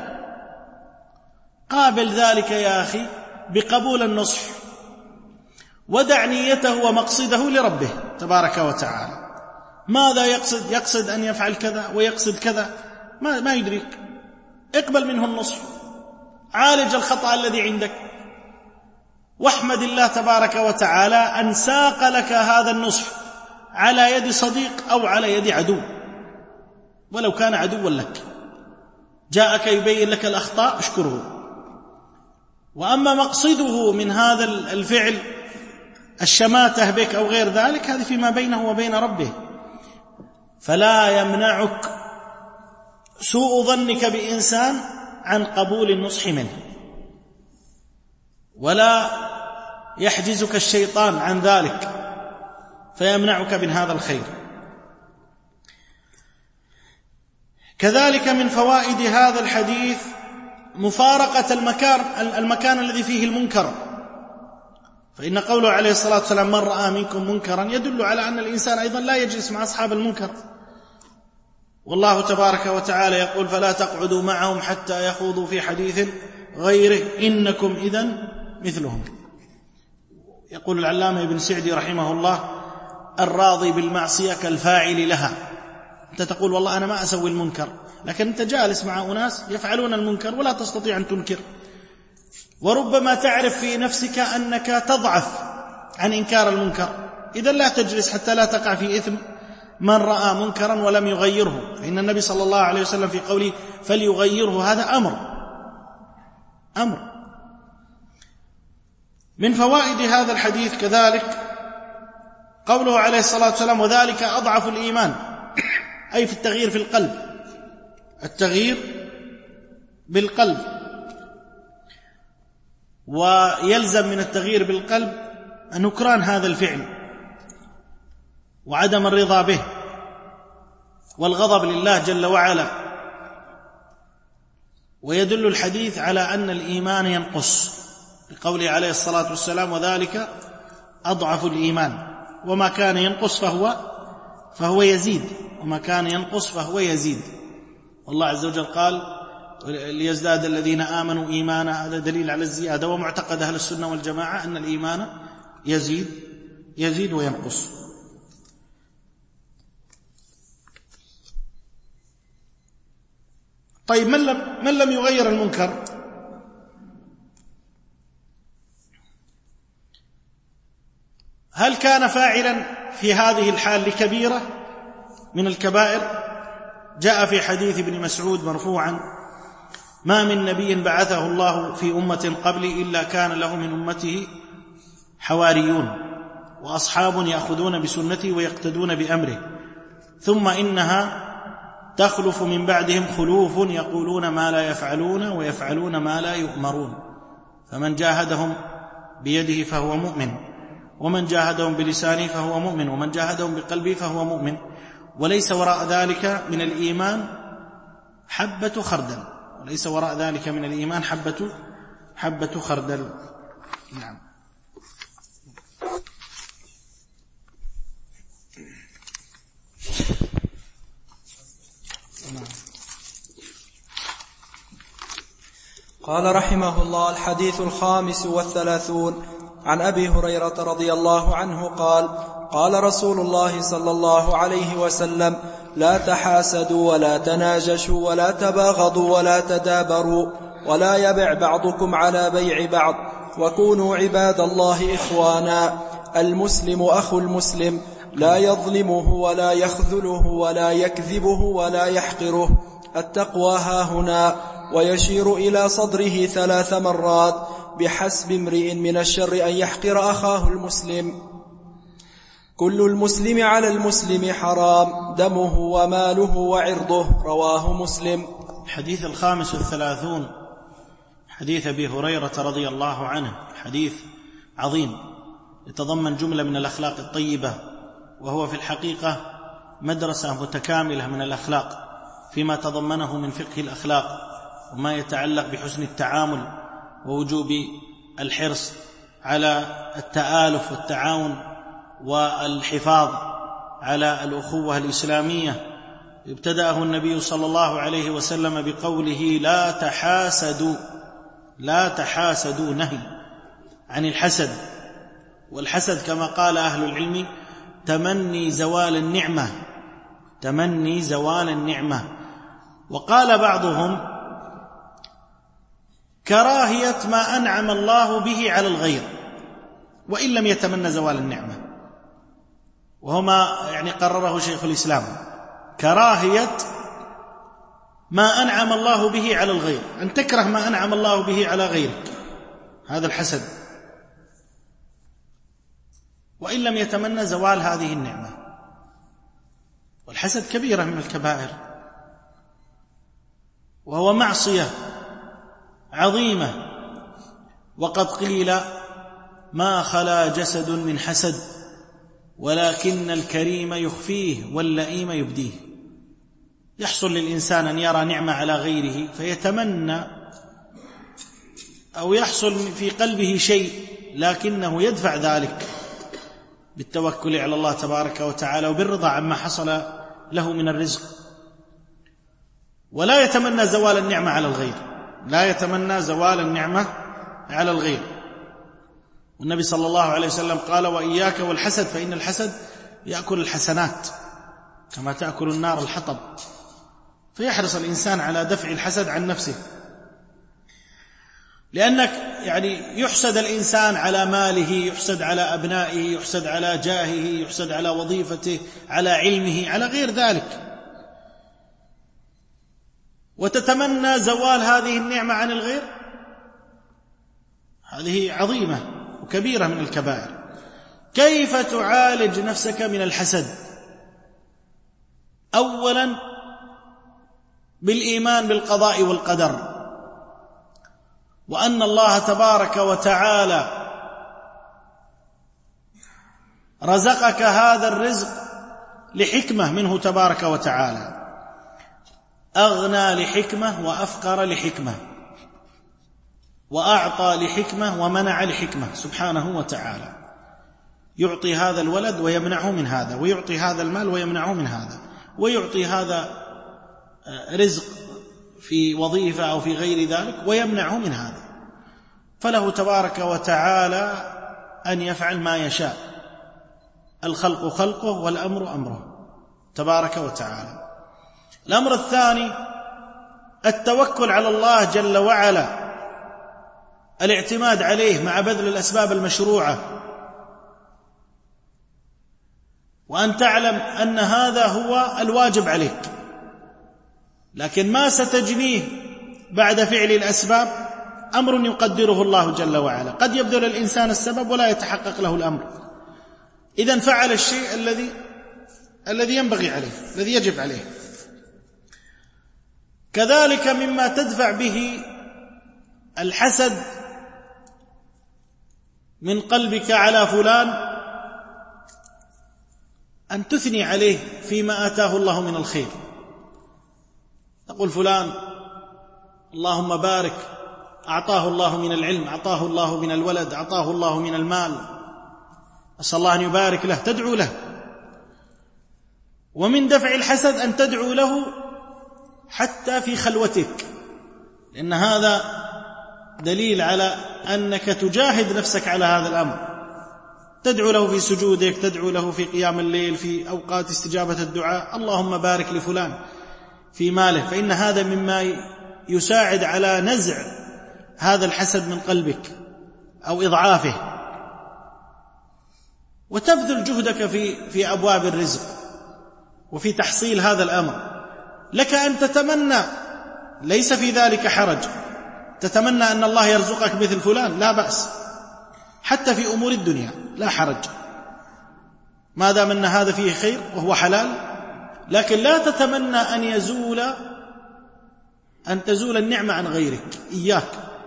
قابل ذلك يا أخي بقبول النصح، ودع نيته ومقصده لربه تبارك وتعالى. ماذا يقصد؟ يقصد أن يفعل كذا ويقصد كذا، ما, ما يدريك. اقبل منه النصح، عالج الخطأ الذي عندك، واحمد الله تبارك وتعالى أن ساق لك هذا النصح على يد صديق أو على يد عدو، ولو كان عدوا لك جاءك يبين لك الأخطاء اشكره. وأما مقصده من هذا الفعل الشماتة بك أو غير ذلك، هذه فيما بينه وبين ربه. فلا يمنعك سوء ظنك بإنسان عن قبول النصح منه، ولا يحجزك الشيطان عن ذلك فيمنعك من هذا الخير. كذلك من فوائد هذا الحديث مفارقة المكان, المكان الذي فيه المنكر، فإن قوله عليه الصلاة والسلام من رأى منكم منكرا يدل على أن الإنسان أيضا لا يجلس مع أصحاب المنكر، والله تبارك وتعالى يقول فلا تقعدوا معهم حتى يخوضوا في حديث غيره إنكم إذن مثلهم. يقول العلامة ابن سعدي رحمه الله الراضي بالمعصية كالفاعل لها. أنت تقول والله أنا ما أسوي المنكر، لكن أنت جالس مع أناس يفعلون المنكر ولا تستطيع أن تنكر، وربما تعرف في نفسك أنك تضعف عن إنكار المنكر، إذن لا تجلس حتى لا تقع في إثم من رأى منكرا ولم يغيره، فإن النبي صلى الله عليه وسلم في قوله فليغيره هذا أمر أمر. من فوائد هذا الحديث كذلك قوله عليه الصلاة والسلام وذلك أضعف الإيمان، أي في التغيير في القلب، التغيير بالقلب. ويلزم من التغيير بالقلب نكران هذا الفعل وعدم الرضا به والغضب لله جل وعلا. ويدل الحديث على أن الإيمان ينقص بقوله عليه الصلاة والسلام وذلك أضعف الإيمان، وما كان ينقص فهو فهو يزيد، وما كان ينقص فهو يزيد. والله عز وجل قال ليزداد الذين آمنوا إيمانا، هذا دليل على الزيادة. ومعتقد أهل السنة والجماعة أن الإيمان يزيد يزيد وينقص. طيب من لم, من لم يغير المنكر؟ هل كان فاعلا في هذه الحال لكبيرة من الكبائر؟ جاء في حديث ابن مسعود مرفوعا ما من نبي بعثه الله في أمة قبلي إلا كان له من أمته حواريون وأصحاب يأخذون بسنته ويقتدون بأمره، ثم إنها تخلف من بعدهم خلوف يقولون ما لا يفعلون ويفعلون ما لا يؤمرون، فمن جاهدهم بيده فهو مؤمن، ومن جاهدهم بلسانه فهو مؤمن، ومن جاهدهم بقلبه فهو مؤمن، وليس وراء ذلك من الإيمان حبة خردل، وليس وراء ذلك من الإيمان حبة حبة خردل. نعم. قال رحمه الله الحديث الخامس والثلاثون عن أبي هريرة رضي الله عنه قال قال رسول الله صلى الله عليه وسلم لا تحاسدوا ولا تناجشوا ولا تباغضوا ولا تدابروا ولا يبع بعضكم على بيع بعض وكونوا عباد الله إخوانا، المسلم أخو المسلم لا يظلمه ولا يخذله ولا يكذبه ولا يحقره، التقوى هاهنا، ويشير إلى صدره ثلاث مرات بحسب امرئ من الشر أن يحقر أخاه المسلم. كل المسلم على المسلم حرام، دمه وماله وعرضه، رواه مسلم. الحديث الخامس والثلاثون حديث أبي هريرة رضي الله عنه، حديث عظيم يتضمن جملة من الأخلاق الطيبة، وهو في الحقيقة مدرسة متكاملة من الأخلاق فيما تضمنه من فقه الأخلاق وما يتعلق بحسن التعامل ووجوب الحرص على التآلف والتعاون والحفاظ على الأخوة الإسلامية. ابتدأه النبي صلى الله عليه وسلم بقوله لا تحاسدوا، لا تحاسدوا، نهي عن الحسد، والحسد كما قال أهل العلم تمني زوال النعمة، تمني زوال النعمة. وقال بعضهم كراهية ما أنعم الله به على الغير وإن لم يتمنى زوال النعمة، وهما يعني قرره شيخ الإسلام، كراهية ما أنعم الله به على الغير، أن تكره ما أنعم الله به على غيرك، هذا الحسد، وإن لم يتمنى زوال هذه النعمة. والحسد كبيرة من الكبائر، وهو معصية عظيمة، وقد قيل ما خلا جسد من حسد ولكن الكريم يخفيه واللئيم يبديه. يحصل للإنسان أن يرى نعمة على غيره فيتمنى، أو يحصل في قلبه شيء لكنه يدفع ذلك بالتوكل على الله تبارك وتعالى وبالرضا عما حصل له من الرزق، ولا يتمنى زوال النعمة على الغير، لا يتمنى زوال النعمة على الغير. والنبي صلى الله عليه وسلم قال: وإياك والحسد فإن الحسد يأكل الحسنات كما تأكل النار الحطب. فيحرص الإنسان على دفع الحسد عن نفسه، لأنك يعني يحسد الإنسان على ماله، يحسد على أبنائه، يحسد على جاهه، يحسد على وظيفته، على علمه، على غير ذلك، وتتمنى زوال هذه النعمة عن الغير، هذه عظيمة وكبيرة من الكبائر. كيف تعالج نفسك من الحسد؟ أولا بالإيمان بالقضاء والقدر، وأن الله تبارك وتعالى رزقك هذا الرزق لحكمة منه تبارك وتعالى، أغنى لحكمة وأفقر لحكمة، وأعطى لحكمة ومنع لحكمة سبحانه وتعالى. يعطي هذا الولد ويمنعه من هذا، ويعطي هذا المال ويمنعه من هذا، ويعطي هذا رزق في وظيفة أو في غير ذلك ويمنعه من هذا. فله تبارك وتعالى أن يفعل ما يشاء، الخلق خلقه والأمر أمره تبارك وتعالى. الأمر الثاني التوكل على الله جل وعلا، الاعتماد عليه مع بذل الأسباب المشروعة، وأن تعلم أن هذا هو الواجب عليك، لكن ما ستجنيه بعد فعل الأسباب أمر يقدره الله جل وعلا. قد يبذل الإنسان السبب ولا يتحقق له الأمر، إذن فعل الشيء الذي الذي ينبغي عليه، الذي يجب عليه. كذلك مما تدفع به الحسد من قلبك على فلان أن تثني عليه فيما آتاه الله من الخير، تقول فلان اللهم بارك، أعطاه الله من العلم، أعطاه الله من الولد، أعطاه الله من المال، أسأل الله أن يبارك له، تدعو له. ومن دفع الحسد أن تدعو له حتى في خلوتك، لأن هذا دليل على أنك تجاهد نفسك على هذا الأمر، تدعو له في سجودك، تدعو له في قيام الليل، في أوقات استجابة الدعاء، اللهم بارك لفلان في ماله، فإن هذا مما يساعد على نزع هذا الحسد من قلبك أو إضعافه. وتبذل جهدك في في أبواب الرزق وفي تحصيل هذا الأمر. لك أن تتمنى، ليس في ذلك حرج، تتمنى أن الله يرزقك مثل فلان، لا بأس، حتى في أمور الدنيا لا حرج، ما دام أن هذا فيه خير وهو حلال. لكن لا تتمنى أن يزول أن تزول النعمة عن غيرك، إياك.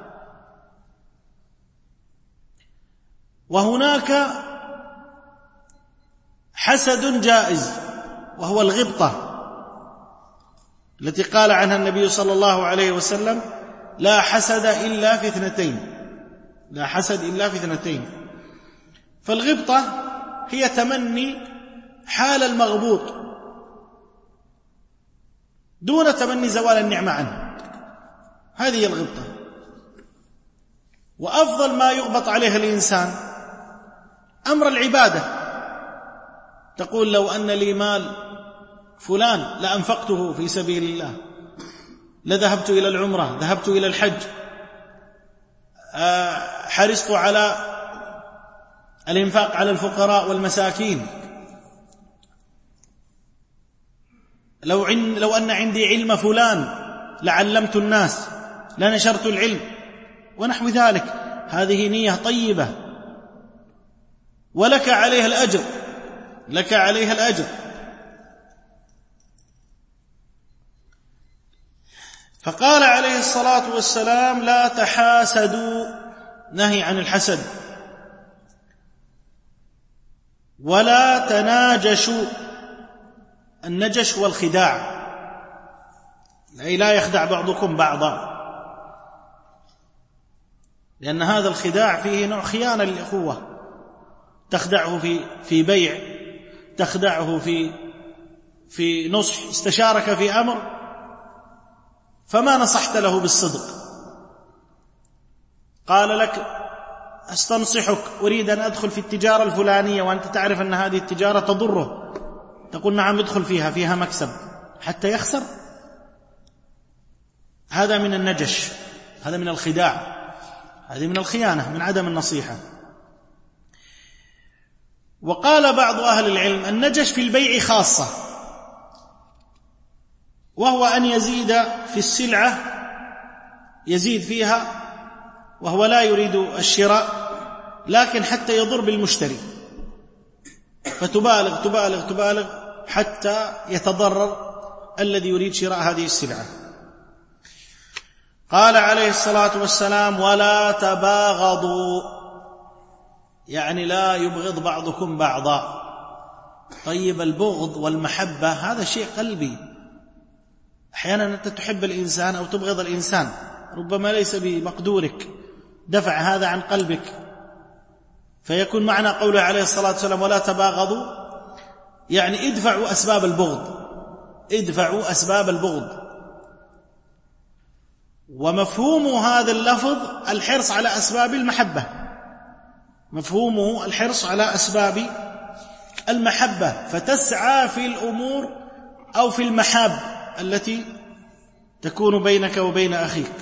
وهناك حسد جائز وهو الغبطة التي قال عنها النبي صلى الله عليه وسلم: لا حسد إلا في اثنتين، لا حسد إلا في اثنتين. فالغبطة هي تمني حال المغبوط دون تمني زوال النعمة عنه، هذه هي الغبطة. وأفضل ما يغبط عليه الإنسان أمر العبادة، تقول لو أن لي مال فلان لأنفقته في سبيل الله، لذهبت إلى العمرة، ذهبت إلى الحج، حرصت على الإنفاق على الفقراء والمساكين، لو, عن لو أن عندي علم فلان لعلمت الناس، لنشرت العلم، ونحو ذلك. هذه نية طيبة ولك عليها الأجر، لك عليها الأجر. فقال عليه الصلاة والسلام: لا تحاسدوا، نهي عن الحسد، ولا تناجشوا، النجش والخداع، أي لا يخدع بعضكم بعضا، لأن هذا الخداع فيه نوع خيانة للإخوة، تخدعه في في بيع، تخدعه في في نصح، استشارك في أمر فما نصحت له بالصدق، قال لك أستنصحك أريد أن أدخل في التجارة الفلانية وأنت تعرف أن هذه التجارة تضره، تقول نعم ادخل فيها، فيها مكسب، حتى يخسر. هذا من النجش، هذا من الخداع، هذه من الخيانة، من عدم النصيحة. وقال بعض أهل العلم النجش في البيع خاصة، وهو أن يزيد في السلعة، يزيد فيها وهو لا يريد الشراء، لكن حتى يضر بالمشتري، فتبالغ تبالغ تبالغ حتى يتضرر الذي يريد شراء هذه السلعة. قال عليه الصلاة والسلام ولا تباغضوا، يعني لا يبغض بعضكم بعضا. طيب البغض والمحبة هذا شيء قلبي، أحيانا أنت تحب الإنسان أو تبغض الإنسان، ربما ليس بمقدورك دفع هذا عن قلبك، فيكون معنى قوله عليه الصلاة والسلام ولا تباغضوا يعني ادفعوا أسباب البغض، ادفعوا أسباب البغض. ومفهوم هذا اللفظ الحرص على أسباب المحبة، مفهومه الحرص على أسباب المحبة، فتسعى في الأمور أو في المحاب التي تكون بينك وبين أخيك.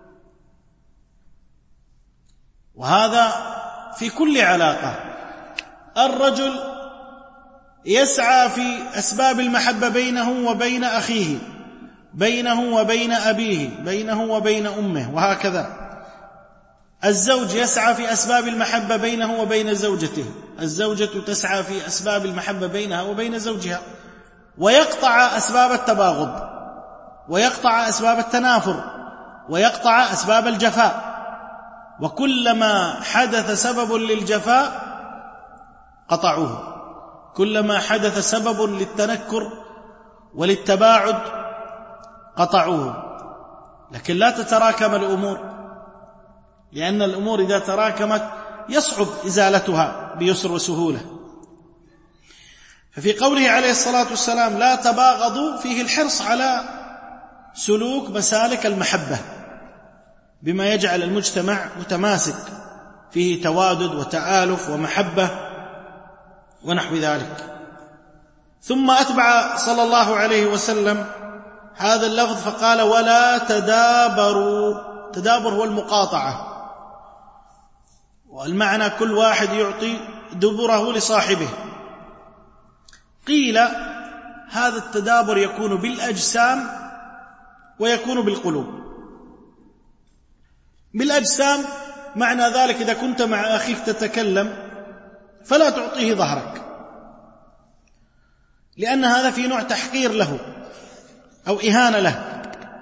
وهذا في كل علاقة، الرجل يسعى في أسباب المحبة بينه وبين أخيه، بينه وبين أبيه، بينه وبين أمه، وهكذا. الزوج يسعى في أسباب المحبة بينه وبين زوجته، الزوجة تسعى في أسباب المحبة بينها وبين زوجها، ويقطع أسباب التباغض، ويقطع أسباب التنافر، ويقطع أسباب الجفاء. وكلما حدث سبب للجفاء قطعوه، كلما حدث سبب للتنكر وللتباعد قطعوه. لكن لا تتراكم الأمور، لأن الأمور إذا تراكمت يصعب إزالتها بيسر وسهولة. ففي قوله عليه الصلاة والسلام لا تباغضوا فيه الحرص على سلوك مسالك المحبة بما يجعل المجتمع متماسك، فيه توادد وتآلف ومحبة ونحو ذلك. ثم أتبع صلى الله عليه وسلم هذا اللفظ فقال ولا تدابروا. تدابر هو المقاطعة، والمعنى كل واحد يعطي دبره لصاحبه. قيل هذا التدابر يكون بالأجسام ويكون بالقلوب. بالأجسام معنى ذلك إذا كنت مع أخيك تتكلم فلا تعطيه ظهرك، لأن هذا في نوع تحقير له أو إهانة له،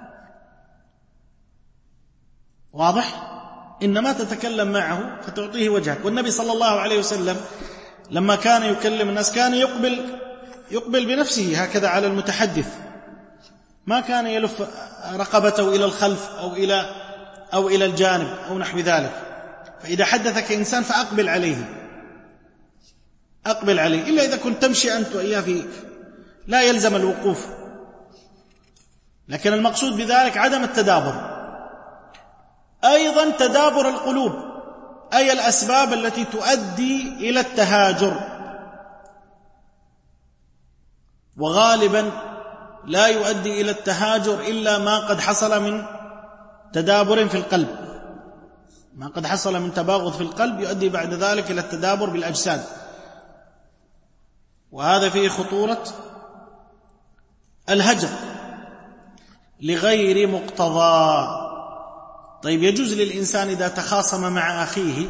واضح؟ إنما تتكلم معه فتعطيه وجهك. والنبي صلى الله عليه وسلم لما كان يكلم الناس كان يقبل يقبل بنفسه هكذا على المتحدث، ما كان يلف رقبته إلى الخلف أو إلى أو إلى الجانب أو نحو ذلك. فإذا حدثك إنسان فأقبل عليه، أقبل عليه، إلا إذا كنت تمشي أنت وإياه في لا يلزم الوقوف. لكن المقصود بذلك عدم التدابر. أيضا تدابر القلوب، أي الأسباب التي تؤدي إلى التهاجر، وغالبا لا يؤدي إلى التهاجر إلا ما قد حصل من تدابر في القلب، ما قد حصل من تباغض في القلب يؤدي بعد ذلك إلى التدابر بالأجساد، وهذا فيه خطورة الهجر لغير مقتضى. طيب يجوز للإنسان إذا تخاصم مع أخيه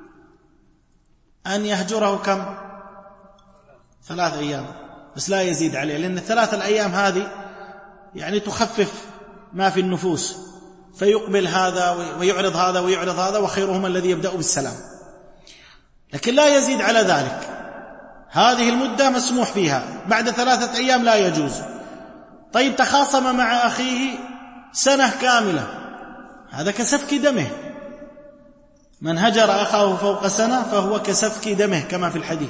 أن يهجره كم؟ ثلاث أيام، بس لا يزيد عليه، لأن الثلاث الأيام هذه يعني تخفف ما في النفوس، فيقبل هذا ويعرض هذا ويعرض هذا، وخيرهم الذي يبدأ بالسلام. لكن لا يزيد على ذلك، هذه المدة مسموح فيها، بعد ثلاثة أيام لا يجوز. طيب تخاصم مع أخيه سنة كاملة، هذا كسفك دمه. من هجر أخاه فوق سنة فهو كسفك دمه كما في الحديث،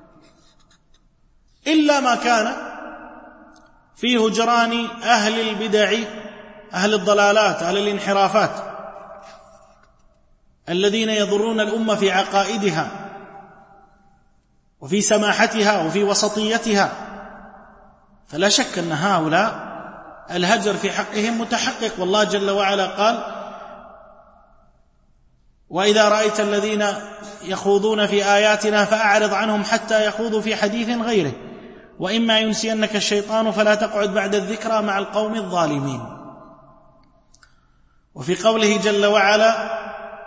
إلا ما كان في هجران أهل البدع، أهل الضلالات، أهل الانحرافات، الذين يضرون الأمة في عقائدها وفي سماحتها وفي وسطيتها، فلا شك أن هؤلاء الهجر في حقهم متحقق. والله جل وعلا قال: وإذا رأيت الذين يخوضون في آياتنا فأعرض عنهم حتى يخوضوا في حديث غيره وإما ينسينك الشيطان فلا تقعد بعد الذكرى مع القوم الظالمين. وفي قوله جل وعلا: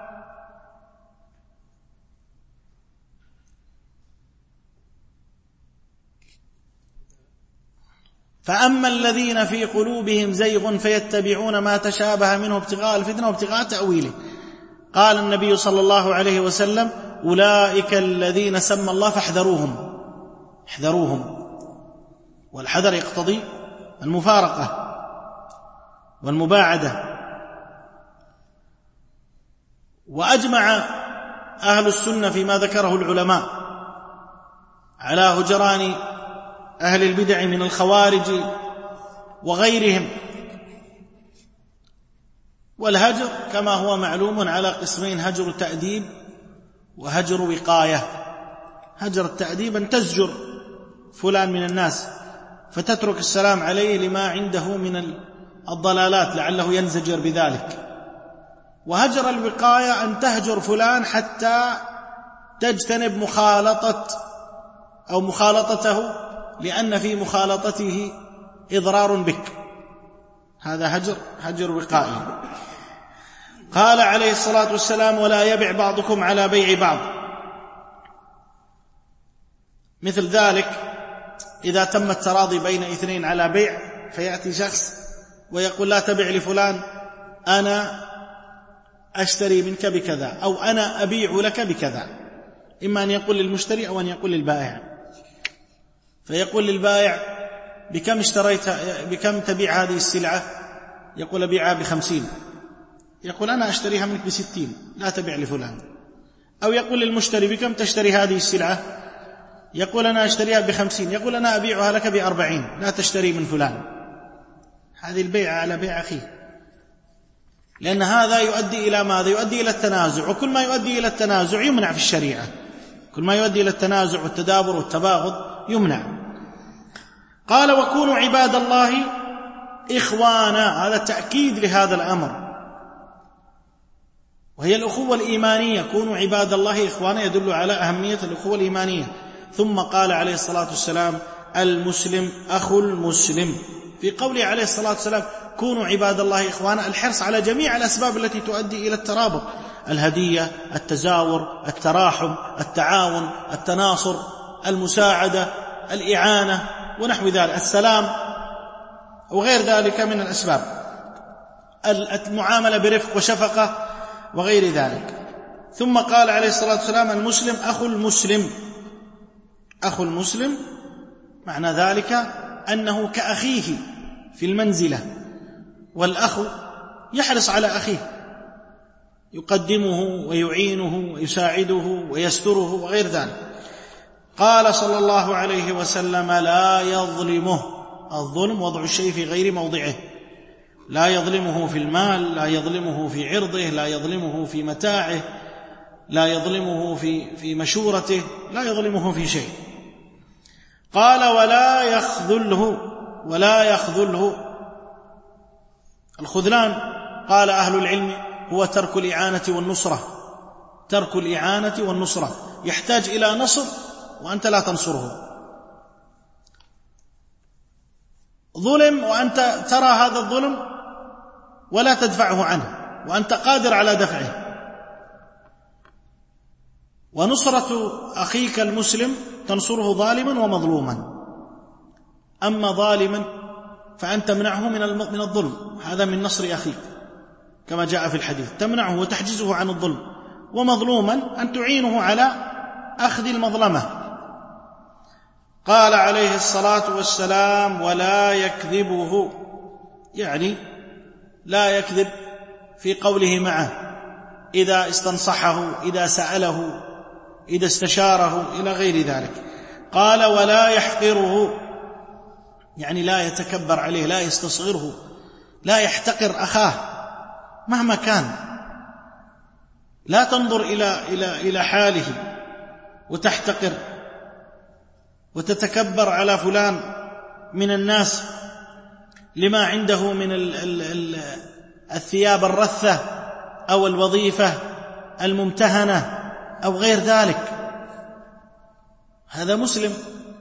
فأما الذين في قلوبهم زيغ فيتبعون ما تشابه منه ابتغاء الفتنة وابتغاء تأويله، قال النبي صلى الله عليه وسلم: أولئك الذين سمى الله فاحذروهم. احذروهم، والحذر يقتضي المفارقة والمباعدة. وأجمع أهل السنة فيما ذكره العلماء على هجران أهل البدع من الخوارج وغيرهم. والهجر كما هو معلوم على قسمين: هجر تأديب وهجر وقاية. هجر التأديب أن تزجر فلان من الناس فتترك السلام عليه لما عنده من الضلالات لعله ينزجر بذلك. وهجر الوقاية أن تهجر فلان حتى تجتنب مخالطة أو مخالطته، لأن في مخالطته إضرار بك. هذا هجر هجر وقائي. قال عليه الصلاة والسلام: ولا يبع بعضكم على بيع بعض. مثل ذلك إذا تم التراضي بين اثنين على بيع، فيأتي شخص ويقول: لا تبع لفلان، أنا أشتري منك بكذا، أو أنا أبيع لك بكذا. إما أن يقول للمشتري أو أن يقول للبائع. فيقول للبائع: بكم اشتريت، بكم تبيع هذه السلعة؟ يقول: أبيعها بخمسين. يقول: أنا أشتريها منك بستين، لا تبيع لفلان. أو يقول للمشتري: بكم تشتري هذه السلعة؟ يقول: أنا أشتريها بخمسين. يقول: أنا أبيعها لك بأربعين، لا تشتري من فلان. هذه البيعة على بيع أخيه، لأن هذا يؤدي إلى ماذا؟ يؤدي إلى التنازع، وكل ما يؤدي إلى التنازع يمنع في الشريعة. كل ما يؤدي إلى التنازع والتدابر والتباغض يمنع. قال: وكونوا عباد الله إخوانا. هذا تأكيد لهذا الأمر، وهي الأخوة الإيمانية. كونوا عباد الله إخوانا يدل على أهمية الأخوة الإيمانية. ثم قال عليه الصلاة والسلام: المسلم أخو المسلم. في قوله عليه الصلاة والسلام: كونوا عباد الله إخوانا، الحرص على جميع الأسباب التي تؤدي إلى الترابط: الهدية، التزاور، التراحم، التعاون، التناصر، المساعدة، الإعانة ونحو ذلك، السلام وغير ذلك من الأسباب، المعاملة برفق وشفقة وغير ذلك. ثم قال عليه الصلاة والسلام: المسلم أخو المسلم. أخو المسلم معنى ذلك أنه كأخيه في المنزلة، والأخ يحرص على أخيه، يقدمه ويعينه ويساعده ويستره وغير ذلك. قال صلى الله عليه وسلم: لا يظلمه. الظلم وضع الشيء في غير موضعه، لا يظلمه في المال، لا يظلمه في عرضه، لا يظلمه في متاعه، لا يظلمه في في مشورته، لا يظلمه في شيء. قال: ولا يخذله. ولا يخذله، الخذلان قال أهل العلم هو ترك الإعانة والنصرة. ترك الإعانة والنصرة، يحتاج إلى نصر وأنت لا تنصره. ظلم وأنت ترى هذا الظلم ولا تدفعه عنه وأنت قادر على دفعه. ونصرة أخيك المسلم تنصره ظالما ومظلوما. أما ظالما فأن تمنعه من الظلم، هذا من نصر أخيك كما جاء في الحديث، تمنعه وتحجزه عن الظلم. ومظلوما أن تعينه على أخذ المظلمة. قال عليه الصلاة والسلام: ولا يكذبه، يعني لا يكذب في قوله معه إذا استنصحه، إذا سأله، إذا استشاره، إلى غير ذلك. قال: ولا يحقره، يعني لا يتكبر عليه، لا يستصغره، لا يحتقر أخاه مهما كان. لا تنظر إلى إلى إلى حاله وتحتقر وتتكبر على فلان من الناس لما عنده من ال ال ال الثياب الرثة أو الوظيفة الممتهنة أو غير ذلك. هذا مسلم،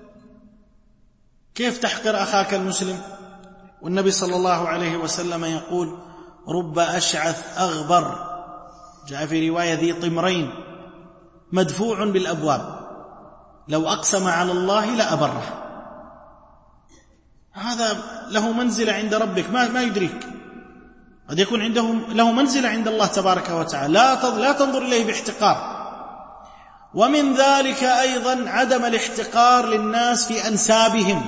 كيف تحقر أخاك المسلم؟ والنبي صلى الله عليه وسلم يقول: رب أشعث أغبر، جاء في رواية ذي طمرين، مدفوع بالأبواب، لو أقسم على الله لأبره. هذا له منزلة عند ربك ما ما يدريك، قد يكون عنده له منزلة عند الله تبارك وتعالى، لا لا تنظر إليه باحتقار. ومن ذلك أيضا عدم الاحتقار للناس في أنسابهم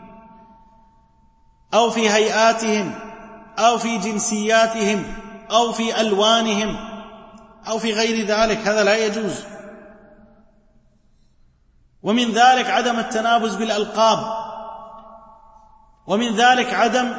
أو في هيئاتهم أو في جنسياتهم أو في ألوانهم أو في غير ذلك، هذا لا يجوز. ومن ذلك عدم التنابز بالألقاب، ومن ذلك عدم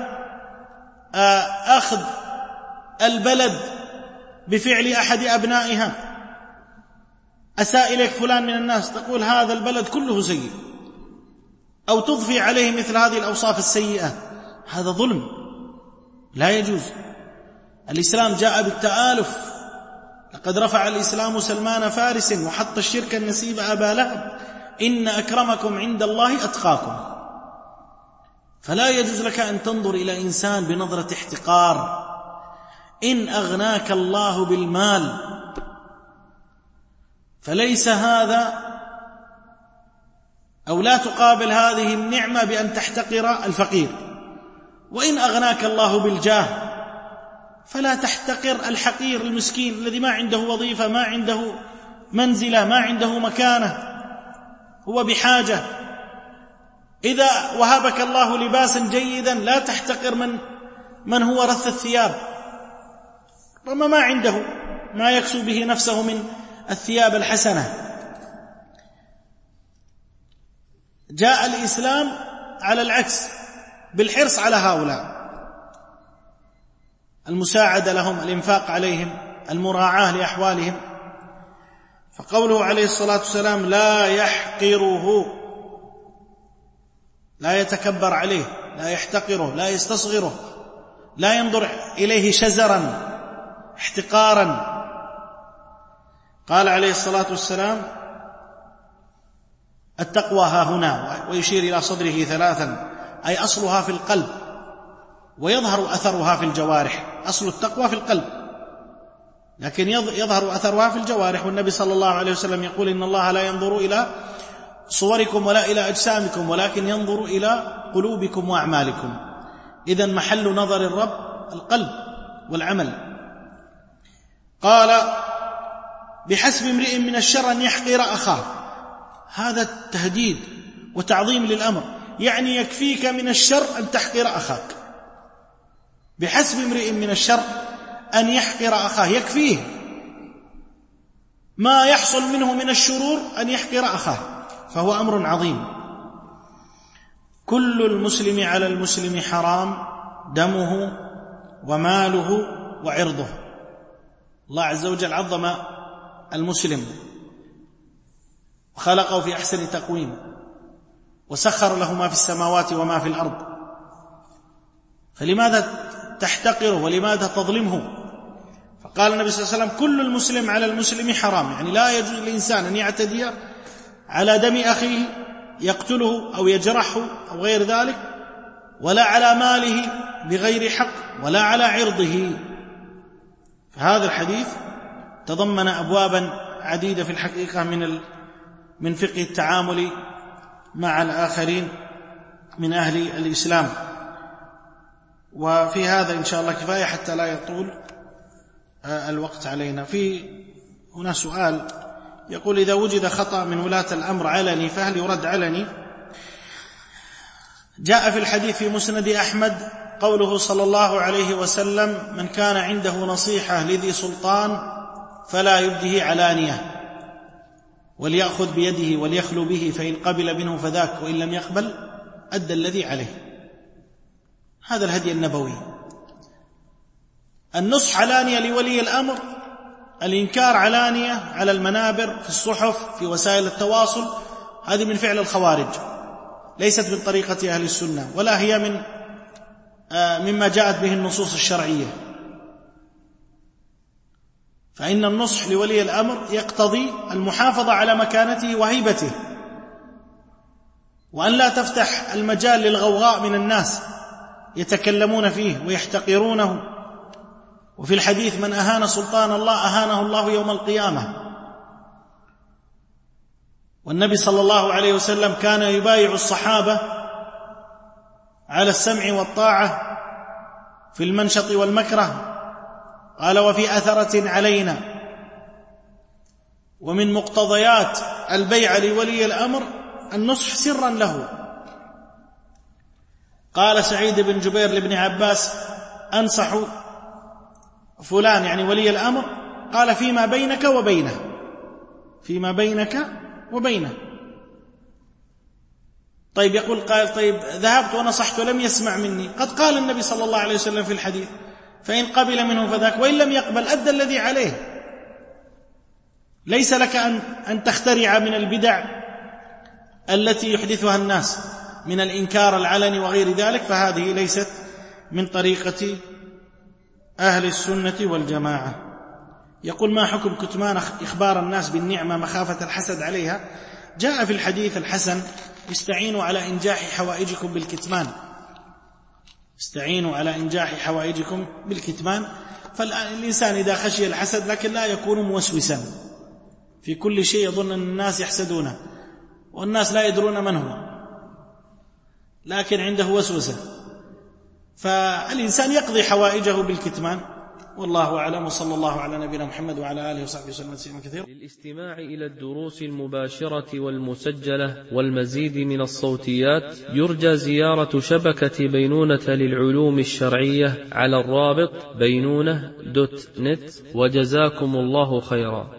أخذ البلد بفعل أحد أبنائها. أساء إليك فلان من الناس، تقول هذا البلد كله سيء، أو تضفي عليه مثل هذه الأوصاف السيئة، هذا ظلم لا يجوز. الإسلام جاء بالتآلف، لقد رفع الإسلام سلمان فارس وحط الشرك النسيب أبا لهب، إن أكرمكم عند الله أتقاكم. فلا يجوز لك أن تنظر إلى إنسان بنظرة احتقار. إن أغناك الله بالمال فليس هذا، أو لا تقابل هذه النعمة بأن تحتقر الفقير. وإن أغناك الله بالجاه فلا تحتقر الحقير المسكين الذي ما عنده وظيفة، ما عنده منزلة، ما عنده مكانة، هو بحاجة. إذا وهبك الله لباسا جيدا لا تحتقر من من هو رث الثياب، وما ما عنده ما يكسو به نفسه من الثياب الحسنة. جاء الإسلام على العكس، بالحرص على هؤلاء، المساعدة لهم، الإنفاق عليهم، المراعاة لأحوالهم. فقوله عليه الصلاة والسلام: لا يحقره، لا يتكبر عليه، لا يحتقره، لا يستصغره، لا ينظر إليه شزرا احتقارا. قال عليه الصلاة والسلام: التقوى ها هنا، ويشير إلى صدره ثلاثا، أي أصلها في القلب ويظهر أثرها في الجوارح. أصل التقوى في القلب، لكن يظهر أثرها في الجوارح. والنبي صلى الله عليه وسلم يقول: إن الله لا ينظر إلى صوركم ولا إلى أجسامكم ولكن ينظر إلى قلوبكم وأعمالكم. إذن محل نظر الرب القلب والعمل. قال: بحسب امرئ من الشر أن يحقر أخاه. هذا التهديد وتعظيم للأمر، يعني يكفيك من الشر أن تحقر أخاك. بحسب امرئ من الشر أن يحقر أخاه، يكفيه ما يحصل منه من الشرور أن يحقر أخاه، فهو أمر عظيم. كل المسلم على المسلم حرام، دمه وماله وعرضه. الله عز وجل عظم المسلم وخلقه في أحسن تقويم، وسخر له ما في السماوات وما في الأرض، فلماذا تحتقره ولماذا تظلمه؟ فقال النبي صلى الله عليه وسلم: كل المسلم على المسلم حرام، يعني لا يجوز للإنسان أن يعتدي على دم أخيه يقتله أو يجرحه أو غير ذلك، ولا على ماله بغير حق، ولا على عرضه. فهذا الحديث تضمن أبوابا عديدة في الحقيقة من من فقه التعامل مع الآخرين من أهل الإسلام. وفي هذا إن شاء الله كفاية حتى لا يطول الوقت علينا. في هنا سؤال يقول: إذا وجد خطأ من ولاة الأمر علني فهل يرد علني؟ جاء في الحديث في مسند أحمد قوله صلى الله عليه وسلم: من كان عنده نصيحة لذي سلطان فلا يبده علانية، وليأخذ بيده وليخلو به، فإن قبل منه فذاك، وإن لم يقبل أدى الذي عليه. هذا الهدي النبوي. النصح علانية لولي الأمر، الإنكار علانية على المنابر، في الصحف، في وسائل التواصل، هذه من فعل الخوارج، ليست من طريقة أهل السنة، ولا هي من مما جاءت به النصوص الشرعية. فإن النصح لولي الأمر يقتضي المحافظة على مكانته وهيبته، وأن لا تفتح المجال للغوغاء من الناس يتكلمون فيه ويحتقرونه. وفي الحديث: من أهان سلطان الله أهانه الله يوم القيامة. والنبي صلى الله عليه وسلم كان يبايع الصحابة على السمع والطاعة في المنشط والمكره، قال: وفي أثرة علينا. ومن مقتضيات البيعة لولي الأمر النصح سرا له. قال سعيد بن جبير لابن عباس: أنصح فلان يعني ولي الأمر، قال: فيما بينك وبينه، فيما بينك وبينه. طيب يقول قال: طيب ذهبت ونصحت ولم يسمع مني. قد قال النبي صلى الله عليه وسلم في الحديث: فإن قبل منه فذاك، وإن لم يقبل أدى الذي عليه. ليس لك أن, أن تخترع من البدع التي يحدثها الناس من الإنكار العلني وغير ذلك، فهذه ليست من طريقة أهل السنة والجماعة. يقول: ما حكم كتمان إخبار الناس بالنعمة مخافة الحسد عليها؟ جاء في الحديث الحسن: استعينوا على إنجاح حوائجكم بالكتمان، استعينوا على إنجاح حوائجكم بالكتمان. فالإنسان إذا خشي الحسد لكن لا يكون موسوسا في كل شيء يظن أن الناس يحسدونه، والناس لا يدرون من هو، لكن عنده وسوسة، فالإنسان يقضي حوائجه بالكتمان. والله أعلم، وصلى الله على نبينا محمد وعلى آله وصحبه وسلم تسليما كثيرا. للاستماع إلى الدروس المباشرة والمسجلة والمزيد من الصوتيات يرجى زيارة شبكة بينونة للعلوم الشرعية على الرابط بينونة دوت نت، وجزاكم الله خيرا.